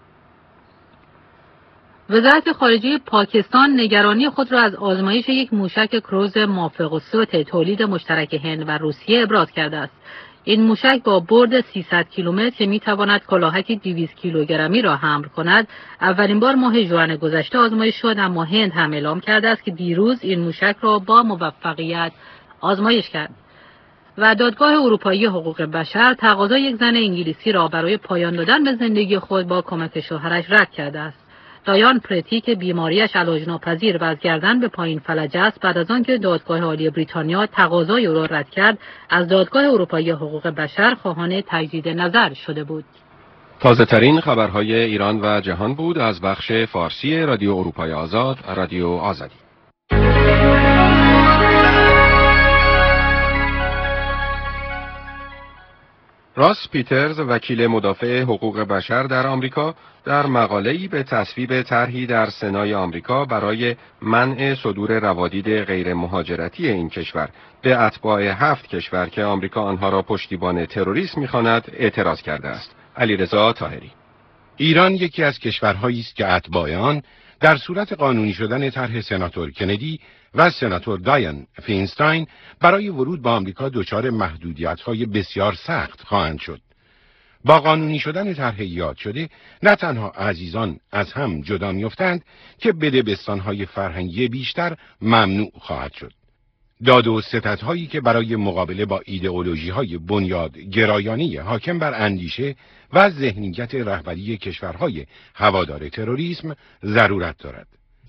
S13: وزارت خارجه پاکستان نگرانی خود را از آزمایش یک موشک کروز موافق الصوت تولید مشترک هند و روسیه ابراز کرده است. این موشک با برد سیصد کیلومتر که میتواند کلاهک دویست کیلوگرمی را حمل کند، اولین بار ماه ژوئن گذشته آزمایش شد، اما هند هم اعلام کرده است که دیروز این موشک را با موفقیت آزمایش کرد. و دادگاه اروپایی حقوق بشر تقاضای یک زن انگلیسی را برای پایان دادن به زندگی خود با کمک شوهرش رد کرده است. دایان پرتی که بیماریش علاج ناپذیر و از گردن به پایین فلج است، بعد از آنکه دادگاه عالی بریتانیا تقاضای او را رد کرد، از دادگاه اروپایی حقوق بشر خواهان تجدید نظر شده بود.
S2: تازه ترین خبرهای ایران و جهان بود از بخش فارسی رادیو اروپای آزاد، رادیو آزادی. راس پیترز وکیل مدافع حقوق بشر در آمریکا در مقاله‌ای به تصویب طرحی در سنای آمریکا برای منع صدور روادید غیر مهاجرتی این کشور به اتباع هفت کشور که آمریکا آنها را پشتیبان تروریسم می‌خواند اعتراض کرده است. علیرضا طاهری:
S14: ایران یکی از کشورهایی است که اتباع آن در صورت قانونی شدن طرح سناتور کندی و سناتور دایان فینستاین برای ورود به آمریکا دچار محدودیت‌های بسیار سخت خواهند شد. با قانونی شدن طرح یاد شده، نه تنها عزیزان از هم جدا می‌افتند که بدبستان‌های فرهنگی بیشتر ممنوع خواهد شد. داد و ستدهایی که برای مقابله با ایدئولوژی‌های بنیاد گرایانه حاکم بر اندیشه و ذهنیت رهبری کشورهای هوادار تروریسم ضرورت دارد.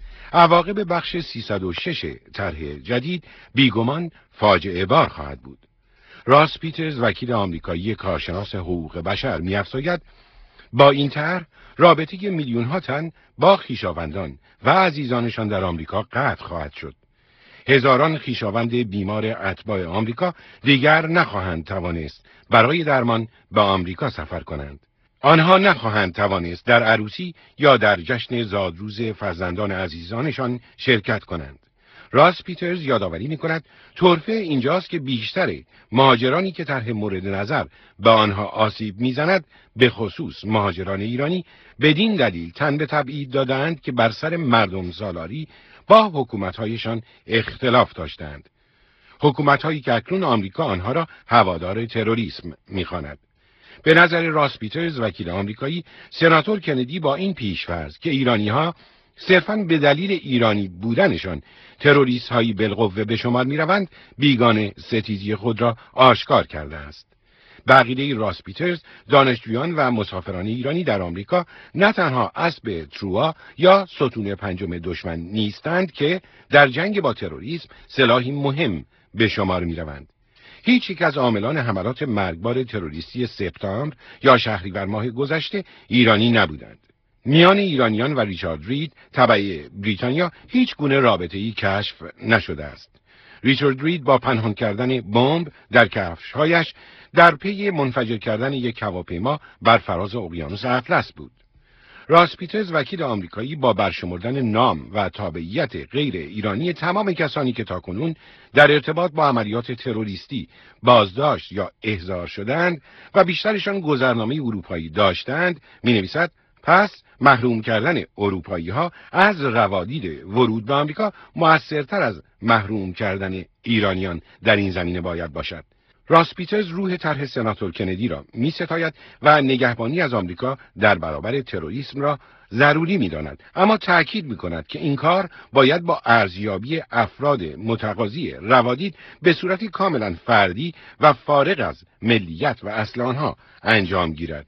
S14: عواقب بخش سیصد و شش طرح جدید بیگمان فاجعه بار خواهد بود. راس پیترز وکیل آمریکایی کارشناس حقوق بشر می‌افزاید با این طرح رابطه میلیون‌ها تن با خویشاوندان و عزیزانشان در آمریکا قطع خواهد شد. هزاران خویشاوند بیمار اتباع آمریکا دیگر نخواهند توانست برای درمان به آمریکا سفر کنند. آنها نخواهند توانست در عروسی یا در جشن زادروز فرزندان عزیزانشان شرکت کنند. راس پیترز یادآوری می‌کند طرفه اینجاست که بیشتر مهاجرانی که طرح مورد نظر به آنها آسیب می‌زند، به خصوص مهاجران ایرانی، بدین دلیل تن به تبعید دادند که بر سر مردم سالاری با حکومت‌هایشان اختلاف داشتند. حکومت‌هایی که اکنون آمریکا آنها را هوادار تروریسم می‌خواند. به نظر راس پیترز وکیل آمریکایی، سناتور کندی با این پیش‌فرض که ایرانی‌ها صرفاً به دلیل ایرانی بودنشان تروریست‌هایی بالقوه به شمار می‌روند، بیگانه ستیزی خود را آشکار کرده است. به عقیده راس پیترز، دانشجویان و مسافران ایرانی در آمریکا نه تنها اسب تروا یا ستون پنجم دشمن نیستند که در جنگ با تروریسم سلاحی مهم به شمار می‌روند. هیچ یک از عاملان حملات مرگبار تروریستی سپتامبر یا شهریور ماه گذشته ایرانی نبودند. میان ایرانیان و ریچارد رید تبع بریتانیا هیچ گونه رابطه‌ای کشف نشده است. ریچارد رید با پنهان کردن بمب در کفش‌هایش در پی منفجر کردن یک هواپیما بر فراز اقیانوس اطلس بود. راس پیترز وکیل آمریکایی با برشمردن نام و تابعیت غیر ایرانی تمام کسانی که تاکنون در ارتباط با عملیات تروریستی بازداشت یا احضار شدند و بیشترشان گذرنامه اروپایی داشتند می‌نویسد پس محروم کردن اروپایی ها از روادید ورود به آمریکا مؤثرتر از محروم کردن ایرانیان در این زمینه باید باشد. راس پیترز روح طرح سناتور کندی را می ستاید و نگهبانی از آمریکا در برابر تروریسم را ضروری می داند، اما تأکید می کند که این کار باید با ارزیابی افراد متقاضی روادید به صورتی کاملا فردی و فارغ از ملیت و اصل آنها انجام گیرد.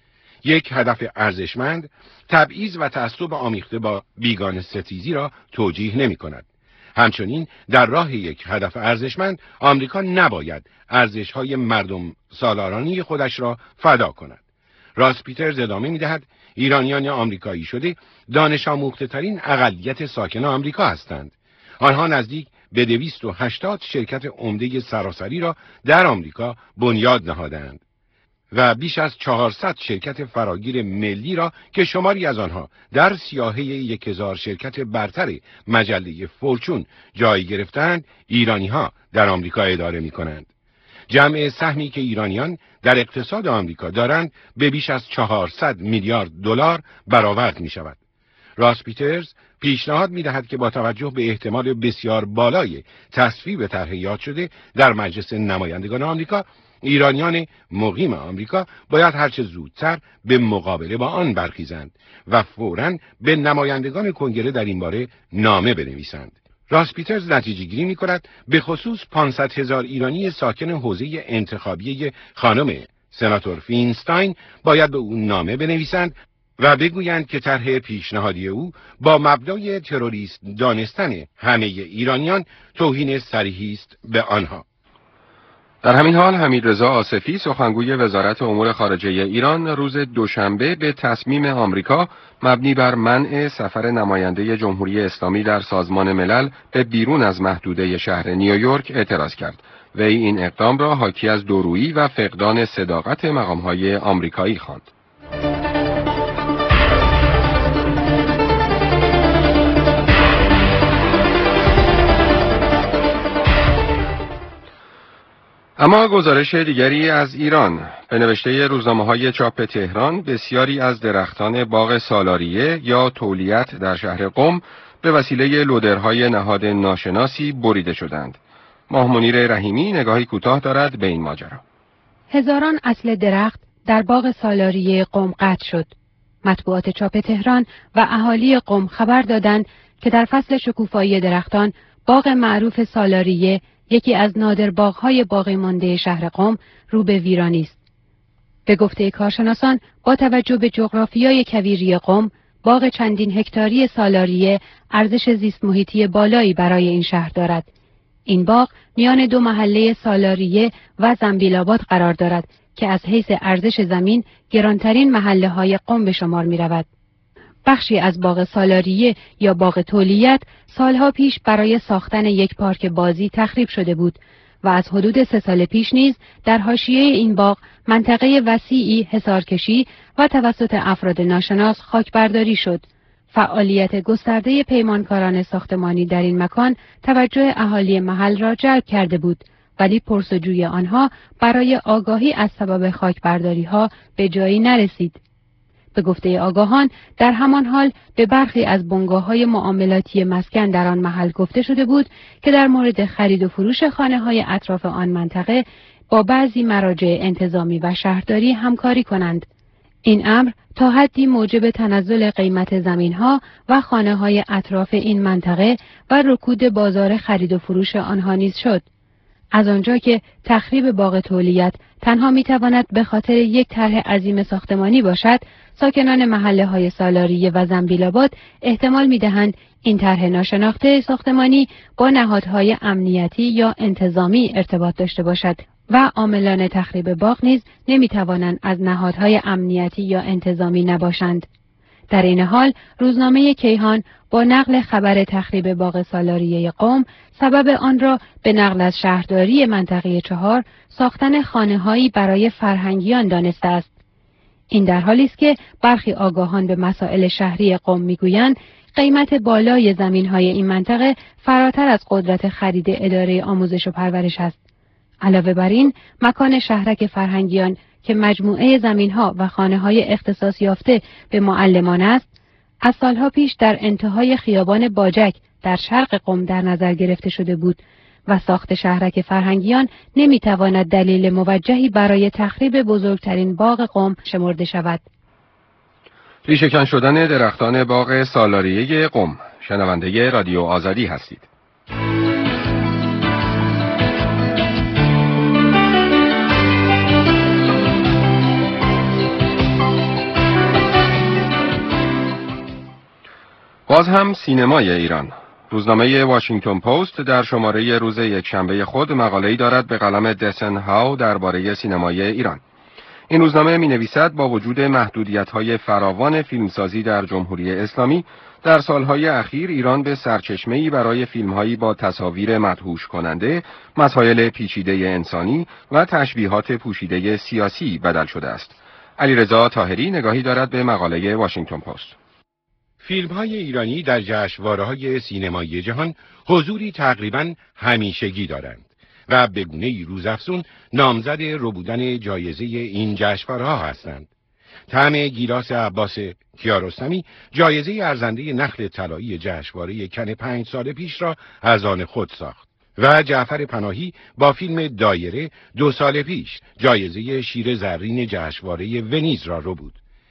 S14: یک هدف ارزشمند تبعیض و تعصب آمیخته با بیگانه ستیزی را توجیه نمی کند. همچنین در راه یک هدف ارزشمند آمریکا نباید ارزش‌های مردم سالارانی خودش را فدا کند. راس پیترز ادامه می‌دهد ایرانیان آمریکایی شده دانش آموخته ترین اقلیت ساکن آمریکا هستند. آنها نزدیک به دویست و هشتاد شرکت عمده سراسری را در آمریکا بنیاد نهادند و بیش از چهارصد شرکت فراگیر ملی را که شماری از آنها در سیاهه یک هزار شرکت برتر مجله فورچون جای گرفتند، ایرانی‌ها در آمریکا اداره می‌کنند. جمع سهمی که ایرانیان در اقتصاد آمریکا دارند به بیش از چهارصد میلیارد دلار برآورد می‌شود. راس پیترز پیشنهاد می‌دهد که با توجه به احتمال بسیار بالای تصویب طرح یاد شده در مجلس نمایندگان آمریکا، ایرانیان مقیم آمریکا باید هرچه زودتر به مقابله با آن برخیزند و فوراً به نمایندگان کنگره در این باره نامه بنویسند. راس پیترز نتیجه گیری می کند به خصوص پانصد هزار ایرانی ساکن حوزه انتخابی خانم سناتور فینستاین باید به او نامه بنویسند و بگویند که طرح پیشنهادی او با مبدای تروریست دانستن همه ایرانیان توهین صریحی است به آنها.
S2: در همین حال حمیدرضا آصفی سخنگوی وزارت امور خارجه ایران روز دوشنبه به تصمیم آمریکا مبنی بر منع سفر نماینده جمهوری اسلامی در سازمان ملل به بیرون از محدوده شهر نیویورک اعتراض کرد. وی این اقدام را حاکی از دورویی و فقدان صداقت مقام‌های آمریکایی خواند. اما گزارش دیگری از ایران به نوشته روزنامه‌های چاپ تهران، بسیاری از درختان باغ سالاریه یا تولیت در شهر قم به وسیله لودرهای نهاد ناشناسی بریده شدند. ماه منیر رحیمی نگاهی کوتاه دارد به این ماجرا.
S3: هزاران اصل درخت در باغ سالاریه قم قطع شد. مطبوعات چاپ تهران و اهالی قم خبر دادند که در فصل شکوفایی درختان باغ معروف سالاریه، یکی از نادر باغ‌های باقی مانده شهر قم، رو به ویرانی است. به گفته کارشناسان، با توجه به جغرافیای کویری قم، باغ چندین هکتاری سالاریه ارزش زیست محیطی بالایی برای این شهر دارد. این باغ میان دو محله سالاریه و زنبیل‌آباد قرار دارد که از حیث ارزش زمین گرانترین محله‌های قم به شمار می‌رود. بخشی از باغ سالاریه یا باغ تولیت سالها پیش برای ساختن یک پارک بازی تخریب شده بود و از حدود سه سال پیش نیز در حاشیه این باغ منطقه وسیعی حصارکشی و توسط افراد ناشناس خاکبرداری شد. فعالیت گسترده پیمانکاران ساختمانی در این مکان توجه اهالی محل را جلب کرده بود، ولی پرسجوی آنها برای آگاهی از سبب خاکبرداری‌ها به جایی نرسید. به گفته آگاهان، در همان حال به برخی از بنگاه‌های معاملاتی مسکن در آن محل گفته شده بود که در مورد خرید و فروش خانه‌های اطراف آن منطقه با بعضی مراجع انتظامی و شهرداری همکاری کنند. این امر تا حدی موجب تنزل قیمت زمین‌ها و خانه‌های اطراف این منطقه و رکود بازار خرید و فروش آنها نیز شد. از آنجا که تخریب باغ تولیت تنها میتواند به خاطر یک طرح عظیم ساختمانی باشد، ساکنان محله‌های سالاریه و زنبیل‌آباد احتمال می‌دهند این طرح ناشناخته ساختمانی با نهادهای امنیتی یا انتظامی ارتباط داشته باشد و عاملان تخریب باغ نیز نمی‌توانند از نهادهای امنیتی یا انتظامی نباشند. در این حال روزنامه کیهان با نقل خبر تخریب باغ سالاریه قم سبب آن را به نقل از شهرداری منطقه چهار ساختن خانه‌هایی برای فرهنگیان دانسته است. این در حالی است که برخی آگاهان به مسائل شهری قم میگویند قیمت بالای زمین‌های این منطقه فراتر از قدرت خرید اداره آموزش و پرورش است. علاوه بر این، مکان شهرک فرهنگیان که مجموعه زمین‌ها و خانه‌های اختصاص یافته به معلمان است، از سالها پیش در انتهای خیابان باجک در شرق قم در نظر گرفته شده بود و ساخت شهرک فرهنگیان نمی‌تواند دلیل موجهی برای تخریب بزرگترین باغ قم شمرده شود.
S2: ریشه‌کن شدن درختان باغ سالاریه قم. شنونده رادیو آزادی هستید. باز هم سینمای ایران. روزنامه واشنگتن پست در شماره روز یکشنبه خود مقاله‌ای دارد به قلم دسن هاو درباره سینمای ایران. این روزنامه می‌نویسد با وجود محدودیت‌های فراوان فیلمسازی در جمهوری اسلامی، در سالهای اخیر ایران به سرچشمه‌ای برای فیلم‌هایی با تصاویر مدهوش کننده، مسائل پیچیده انسانی و تشبیهات پوشیده سیاسی بدل شده است. علیرضا طاهری نگاهی دارد به مقاله واشنگتن پست.
S14: فیلم‌های ایرانی در جشنواره‌های سینمایی جهان حضوری تقریباً همیشگی دارند و به گونه‌ای روزافزون نامزد ربودن جایزه این جشنواره‌ها هستند. طعم گیلاس عباس کیارستمی جایزه ارزنده نخل طلایی جشنواره کن پنج سال پیش را از آن خود ساخت و جعفر پناهی با فیلم دایره دو سال پیش جایزه شیر زرین جشنواره ونیز را ربود.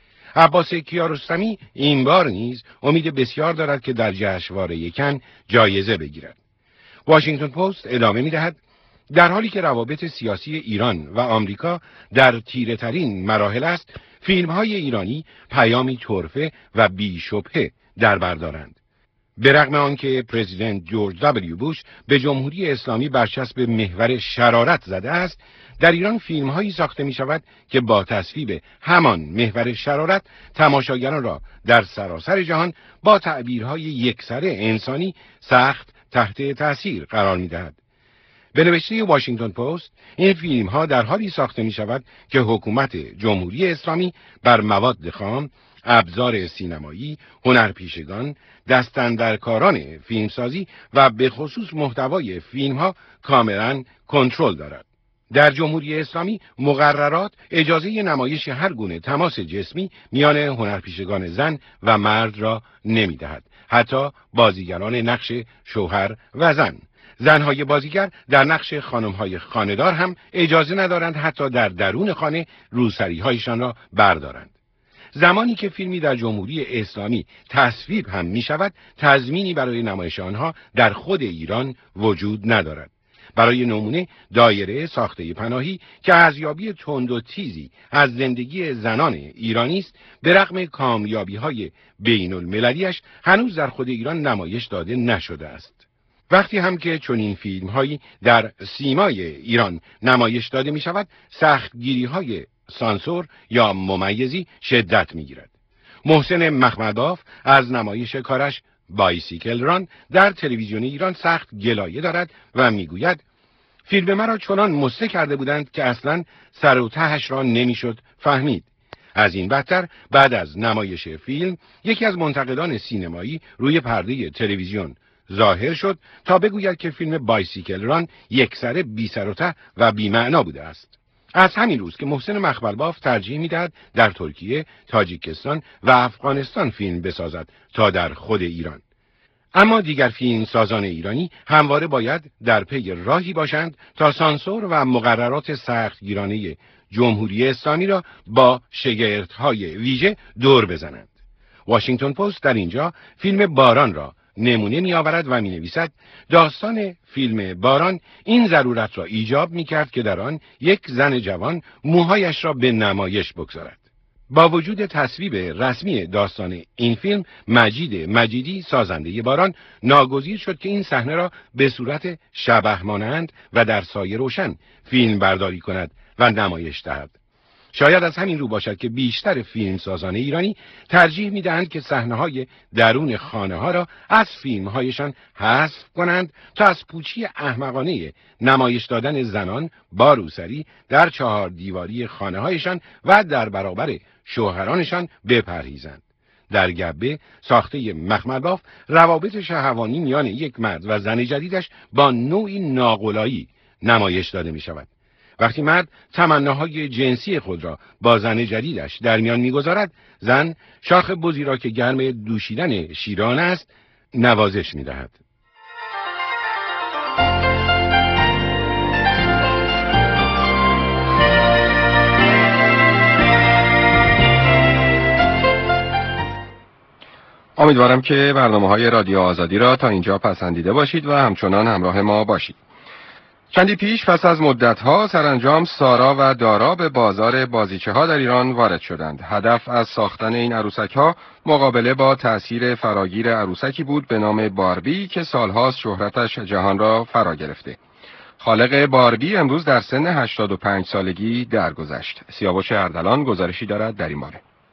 S14: عباس کیارستمی این بار نیز امید بسیار دارد که در جشنواره کن جایزه بگیرد. واشنگتن پست ادامه می‌دهد در حالی که روابط سیاسی ایران و آمریکا در تیره ترین مراحل است، فیلم‌های ایرانی پیامی طرفه و بی‌شبهه در بر دارند. به رغم آنکه پرزیدنت جورج دبلیو بوش به جمهوری اسلامی برچسب محور شرارت زده است، در ایران فیلم‌هایی ساخته می‌شود که با تصویب همان محور شرارت تماشاگران را در سراسر جهان با تعبیرهای یکسره انسانی سخت تحت تأثیر قرار می‌دهد. به نوشته واشنگتن پست، این فیلم ها در حالی ساخته می شود که حکومت جمهوری اسلامی بر مواد خام، ابزار سینمایی، هنرپیشگان، دستاندرکاران فیلمسازی و به خصوص محتوای فیلم ها کاملا کنترل دارد. در جمهوری اسلامی مقررات اجازه نمایش هر گونه تماس جسمی میان هنرپیشگان زن و مرد را نمی دهد. حتی بازیگران نقش شوهر و زن. زنهای بازیگر در نقش خانمهای خانه‌دار هم اجازه ندارند حتی در درون خانه روسری‌هایشان را بردارند. زمانی که فیلمی در جمهوری اسلامی تصویب هم می شود، تضمینی برای نمایش آنها در خود ایران وجود ندارد. برای نمونه دایره ساخته پناهی که ارزیابی تند و تیزی از زندگی زنان ایرانی است، به رغم کامیابی‌های بین‌المللی‌اش هنوز در خود ایران نمایش داده نشده است. وقتی هم که چنین فیلم هایی در سیمای ایران نمایش داده می شود، سختگیری های سانسور یا ممیزی شدت می گیرد. محسن مخمداف از نمایش کارش بایسیکل ران در تلویزیون ایران سخت گلایه دارد و می گوید فیلم مرا چنان مسته کرده بودند که اصلا سر و تهش را نمی شد فهمید. از این بدتر بعد از نمایش فیلم یکی از منتقدان سینمایی روی پرده تلویزیون ظاهر شد تا بگوید که فیلم بایسیکل ران یکسره بی سر و ته و بی معنا بوده است. از همین روز که محسن مخملباف ترجیح می‌دهد در ترکیه، تاجیکستان و افغانستان فیلم بسازد تا در خود ایران. اما دیگر فیلم سازان ایرانی همواره باید در پی راهی باشند تا سانسور و مقررات سختگیرانه جمهوری اسلامی را با شگفت‌های ویژه دور بزنند. واشنگتن پست در اینجا فیلم باران را نمونه می آورد و می نویسد داستان فیلم باران این ضرورت را ایجاب می کرد که در آن یک زن جوان موهایش را به نمایش بگذارد. با وجود تصویب رسمی داستان این فیلم، مجید مجیدی سازنده باران ناگزیر شد که این صحنه را به صورت شبح مانند و در سایه روشن فیلم برداری کند و نمایش دهد. شاید از همین رو باشد که بیشتر فیلمسازان ایرانی ترجیح می‌دهند که صحنه‌های درون خانه‌ها را از فیلم‌هایشان حذف کنند تا از پوچی احمقانه نمایش دادن زنان با روسری در چهار دیواری خانه‌هایشان و در برابر شوهرانشان بپرهیزند. در گبه ساخته مخملباف روابط شهوانی میان یک مرد و زن جدیدش با نوعی ناقلایی نمایش داده می‌شود. وقتی مرد تمناهای جنسی خود را با زن جدیدش در میان میگذارد، زن شاخ بزی را که گرم دوشیدن شیران است نوازش میدهد.
S2: امیدوارم که برنامه‌های رادیو آزادی را تا اینجا پسندیده باشید و همچنان همراه ما باشید. چندی پیش پس از مدت‌ها سرانجام سارا و دارا به بازار بازیچه‌ها در ایران وارد شدند. هدف از ساختن این عروسک‌ها مقابله با تأثیر فراگیر عروسکی بود به نام باربی که سالهاست شهرتش جهان را فرا گرفته. خالق باربی امروز در سن هشتاد و پنج سالگی درگذشت. سیاوش اردلان گزارشی دارد در این باره.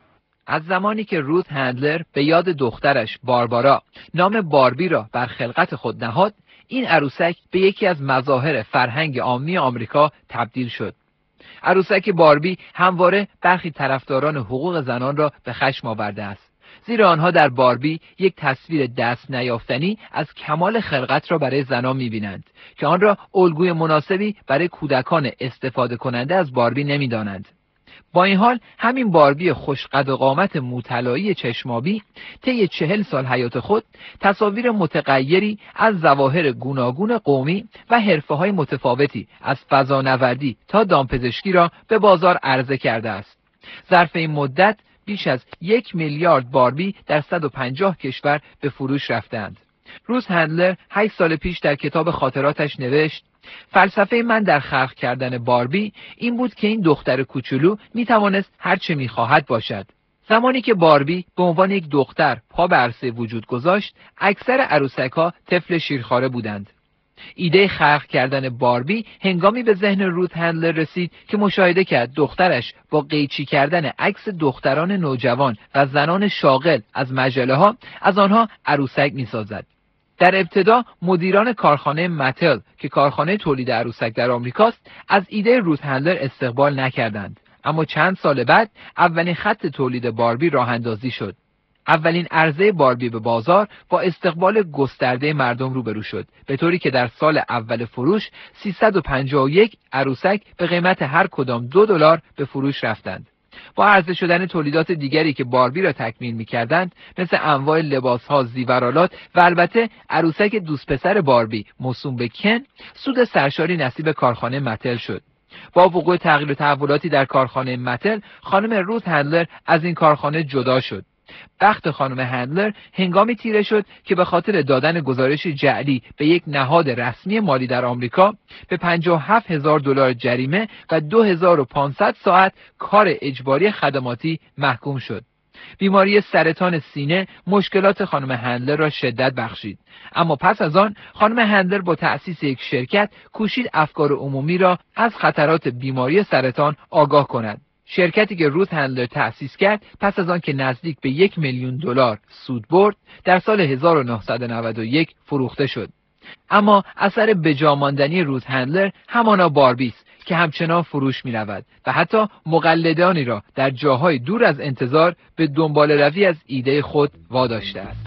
S15: از زمانی که روت هندلر به یاد دخترش باربارا نام باربی را بر خلقت خود نهاد، این عروسک به یکی از مظاهر فرهنگ عامی آمریکا تبدیل شد. عروسک باربی همواره برخی طرفداران حقوق زنان را به خشم آورده است، زیرا آنها در باربی یک تصویر دست نیافتنی از کمال خلقت را برای زنان می‌بینند که آن را الگوی مناسبی برای کودکان استفاده کننده از باربی نمی‌دانند. با این حال همین باربی خوشقد و قامت موطلایی چشمابی طی چهل سال حیات خود تصاویر متغیری از ظواهر گوناگون قومی و حرفه‌های متفاوتی از فضانوردی تا دامپزشکی را به بازار عرضه کرده است. ظرف این مدت بیش از یک میلیارد باربی در صد و پنجاه کشور به فروش رفتند. روت هندلر هشت سال پیش در کتاب خاطراتش نوشت: فلسفه من در خلق کردن باربی این بود که این دختر کوچولو می توانست هر چه می خواهد باشد. زمانی که باربی به عنوان یک دختر پا به عرصه وجود گذاشت، اکثر عروسک‌ها طفل شیرخواره بودند. ایده خلق کردن باربی هنگامی به ذهن روت هندلر رسید که مشاهده کرد دخترش با قیچی کردن عکس دختران نوجوان و زنان شاغل از مجله‌ها از آنها عروسک می‌سازد. در ابتدا مدیران کارخانه متل که کارخانه تولید عروسک در آمریکاست از ایده روت هندلر استقبال نکردند، اما چند سال بعد اولین خط تولید باربی راه اندازی شد. اولین عرضه باربی به بازار با استقبال گسترده مردم روبرو شد، به طوری که در سال اول فروش سیصد و پنجاه و یک عروسک به قیمت هر کدام دو دلار به فروش رفتند. با عرضه شدن تولیدات دیگری که باربی را تکمیل می‌کردند، مثل انواع لباس‌ها، زیورآلات و البته عروسک دوست پسر باربی موسوم به کن، سود سرشاری نصیب کارخانه متل شد. با وقوع تغییر و تحولاتی در کارخانه متل، خانم روت هندلر از این کارخانه جدا شد. بخت خانم هندلر هنگامی تیره شد که به خاطر دادن گزارش جعلی به یک نهاد رسمی مالی در آمریکا به پنجاه و هفت هزار دلار جریمه و دو هزار و پانصد ساعت کار اجباری خدماتی محکوم شد. بیماری سرطان سینه مشکلات خانم هندلر را شدت بخشید، اما پس از آن خانم هندلر با تأسیس یک شرکت کوشید افکار عمومی را از خطرات بیماری سرطان آگاه کند. شرکتی که روت هندلر تأسیس کرد پس از آن که نزدیک به یک میلیون دلار سود برد در سال هزار و نهصد و نود و یک فروخته شد. اما اثر بجاماندنی روت هندلر همانا باربی است که همچنان فروش می رود و حتی مقلدانی را در جاهای دور از انتظار به دنبال روی از ایده خود واداشته است.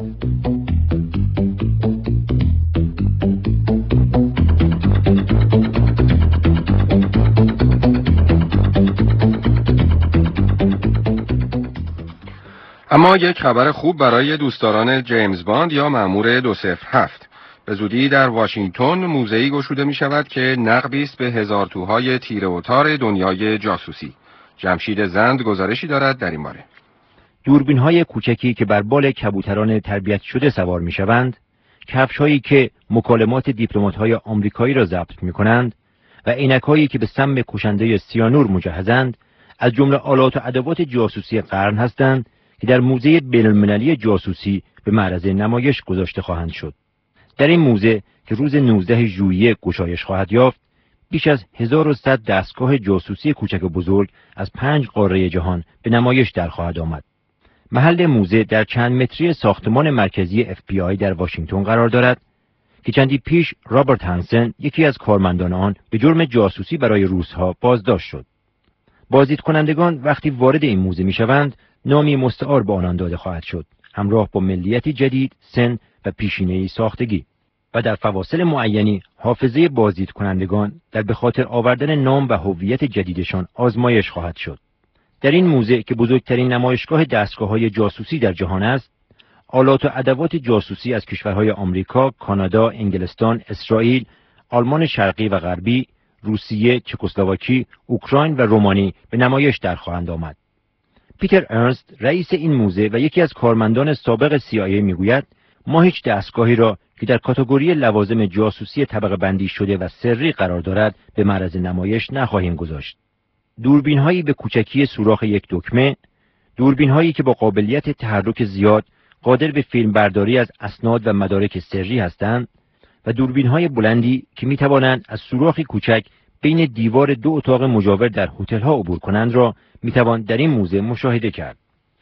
S2: اما یک خبر خوب برای دوستداران جیمز باند یا مأمور دو صفر هفت. به زودی در واشنگتن موزه‌ای گشوده می شود که نقبی است به هزار توهای تیره و تار دنیای جاسوسی. جمشید زند گزارشی دارد در این باره.
S16: دوربین‌های کوچکی که بر بال کبوتران تربیت شده سوار می شوند، کفش‌هایی که مکالمات دیپلمات‌های آمریکایی را ضبط می کنند و عینک‌هایی که به سم کشنده سیانور مجهزند، از جمله آلات و ادوات جاسوسی قرن هستند که در موزه بین‌المللی جاسوسی به معرض نمایش گذاشته خواهند شد. در این موزه که روز نوزدهم ژوئیه گشایش خواهد یافت، بیش از هزار و صد دستگاه جاسوسی کوچک و بزرگ از پنج قاره جهان به نمایش در خواهد آمد. محل موزه در چند متری ساختمان مرکزی اف بی آی در واشنگتن قرار دارد که چندی پیش رابرت هانسن، یکی از کارمندان آن، به جرم جاسوسی برای روس‌ها بازداشت شد. بازدید کنندگان وقتی وارد این موزه می‌شوند، نامی مستعار به آنان داده خواهد شد، همراه با ملیتی جدید، سن و پیشینه‌ای ساختگی، و در فواصل معینی حافظه بازدید کنندگان در به خاطر آوردن نام و هویت جدیدشان آزمایش خواهد شد. در این موزه که بزرگترین نمایشگاه دستگاه‌های جاسوسی در جهان است، آلات و ادوات جاسوسی از کشورهای آمریکا، کانادا، انگلستان، اسرائیل، آلمان شرقی و غربی، روسیه، چکسلواکی، اوکراین و رومانی به نمایش در خواهند آمد. پیتر ارنست، رئیس این موزه و یکی از کارمندان سابق سی آی ای میگوید ما هیچ دستگاهی را که در کاتگوری لوازم جاسوسی طبقه بندی شده و سری قرار دارد به معرض نمایش نخواهیم گذاشت. دوربین‌هایی به کوچکی سوراخ یک دکمه، دوربین‌هایی که با قابلیت تحرک زیاد قادر به فیلمبرداری از اسناد و مدارک سری هستند و دوربین‌های بلندی که می‌توانند از سوراخی کوچک بین دیوار دو اتاق مجاور در هتل‌ها عبور کنند را می‌توان در این موزه مشاهده کرد.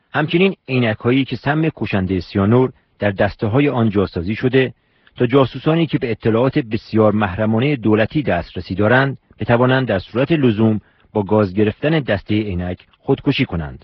S16: همچنین عینک‌هایی که سم کشنده سیانور در دسته‌های آن جاسازی شده تا جاسوسانی که به اطلاعات بسیار محرمانه دولتی دسترسی دارند بتوانند در صورت لزوم با گاز گرفتن دسته عینک خودکشی کنند.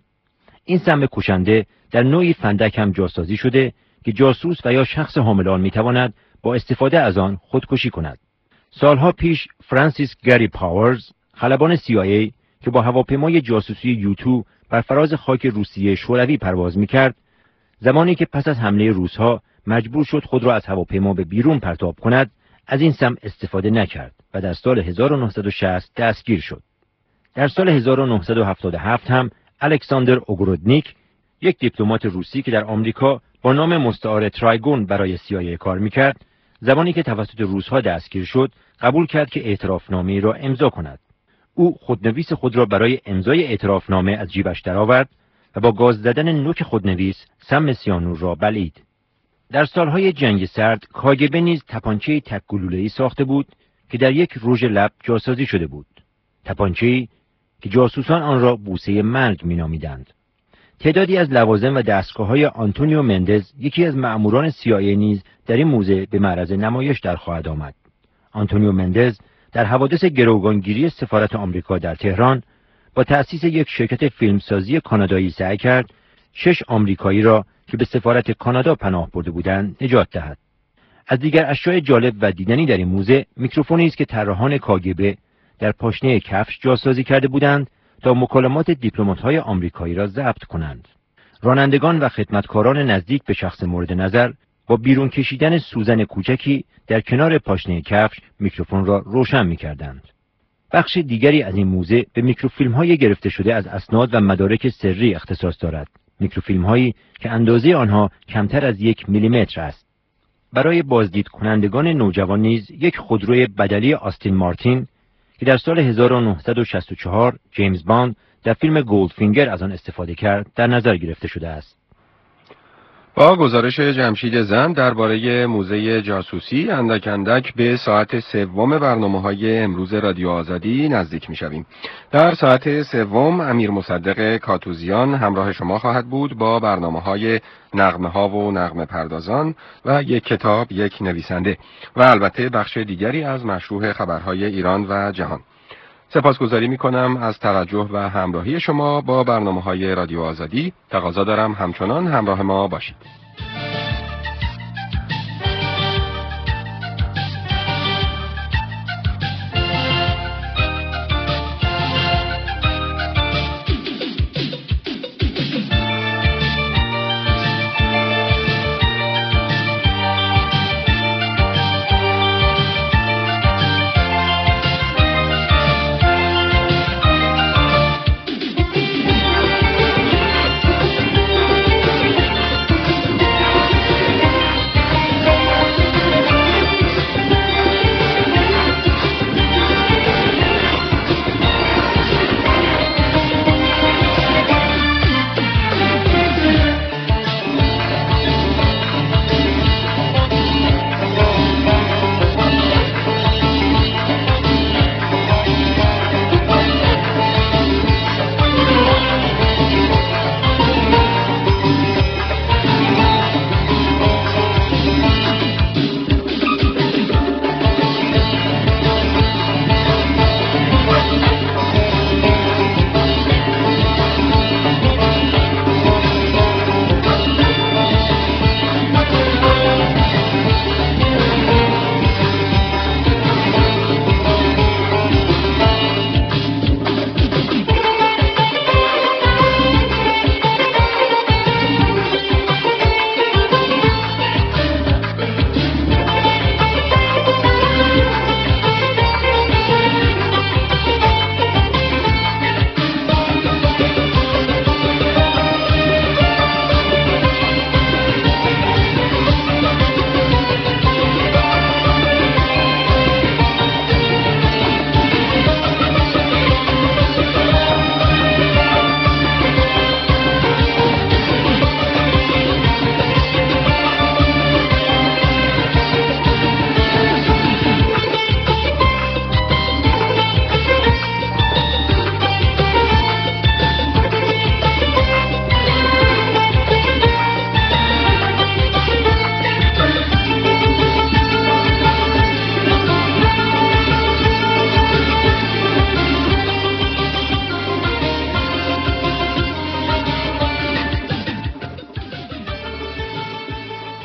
S16: این سم کشنده در نوعی فندک هم جاسازی شده که جاسوس و یا شخص حاملان میتواند با استفاده از آن خودکشی کند. سالها پیش فرانسیس گری پاورز، خلبان سی آی ای که با هواپیمای جاسوسی یو دو بر فراز خاک روسیه شوروی پرواز میکرد، زمانی که پس از حمله روس‌ها مجبور شد خود را از هواپیما به بیرون پرتاب کند، از این سم استفاده نکرد و در سال هزار و نهصد و شصت دستگیر شد. در سال هزار و نهصد و هفتاد و هفت هم الکساندر اوگرودنیک، یک دیپلمات روسی که در آمریکا با نام مستعار ترایگون برای سی آی ای کار میکرد، زمانی که توسط روس‌ها دستگیر شد، قبول کرد که اعترافنامه‌ای را امضا کند. او خودنویس خود را برای امضای اعترافنامه از جیبش درآورد و با گاز زدن نوک خودنویس سم سیانور را بلعید. در سالهای جنگ سرد کاگبه نیز تپانچه‌ای تک گلوله‌ای ساخته بود که در یک رژ لب جاسازی شده بود. تپانچه‌ای که جاسوسان آن را بوسه مرگ می‌نامیدند. تعدادی از لوازم و دستگاه‌های آنتونیو مندز، یکی از مأموران سی آی ای نیز در این موزه به معرض نمایش در خواهد آمد. آنتونیو مندز در حوادث گروگانگیری سفارت آمریکا در تهران با تأسیس یک شرکت فیلمسازی کانادایی سعی کرد شش آمریکایی را که به سفارت کانادا پناه برده بودند نجات دهد. از دیگر اشیاء جالب و دیدنی در این موزه میکروفونی است که طراحان کاگبه در پاشنه کفش جاسازی کرده بودند تا مکالمات دیپلمات‌های آمریکایی را ضبط کنند. رانندگان و خدمتکاران نزدیک به شخص مورد نظر با بیرون کشیدن سوزن کوچکی در کنار پاشنه کفش میکروفون را روشن می‌کردند. بخش دیگری از این موزه به میکروفیلم‌های گرفته شده از اسناد و مدارک سری اختصاص دارد. میکروفیلم‌هایی که اندازه آنها کمتر از یک میلیمتر است. برای بازدید کنندگان نوجوان نیز یک خودروی بدلی آستین مارتین که در سال هزار و نهصد و شصت و چهار جیمز باند در فیلم گولدفینگر از آن استفاده کرد در نظر گرفته شده است.
S2: با گزارش جمشید زند درباره موزه جاسوسی اندک اندک به ساعت سوم برنامه‌های امروز رادیو آزادی نزدیک می‌شویم. در ساعت سوم امیر مصدق کاتوزیان همراه شما خواهد بود با برنامه‌های نغمه‌ها و نغمه پردازان و یک کتاب یک نویسنده و البته بخش دیگری از مشروح خبرهای ایران و جهان. سپاسگزاری می‌کنم از توجه و همراهی شما با برنامه‌های رادیو آزادی. تقاضا دارم همچنان همراه ما باشید.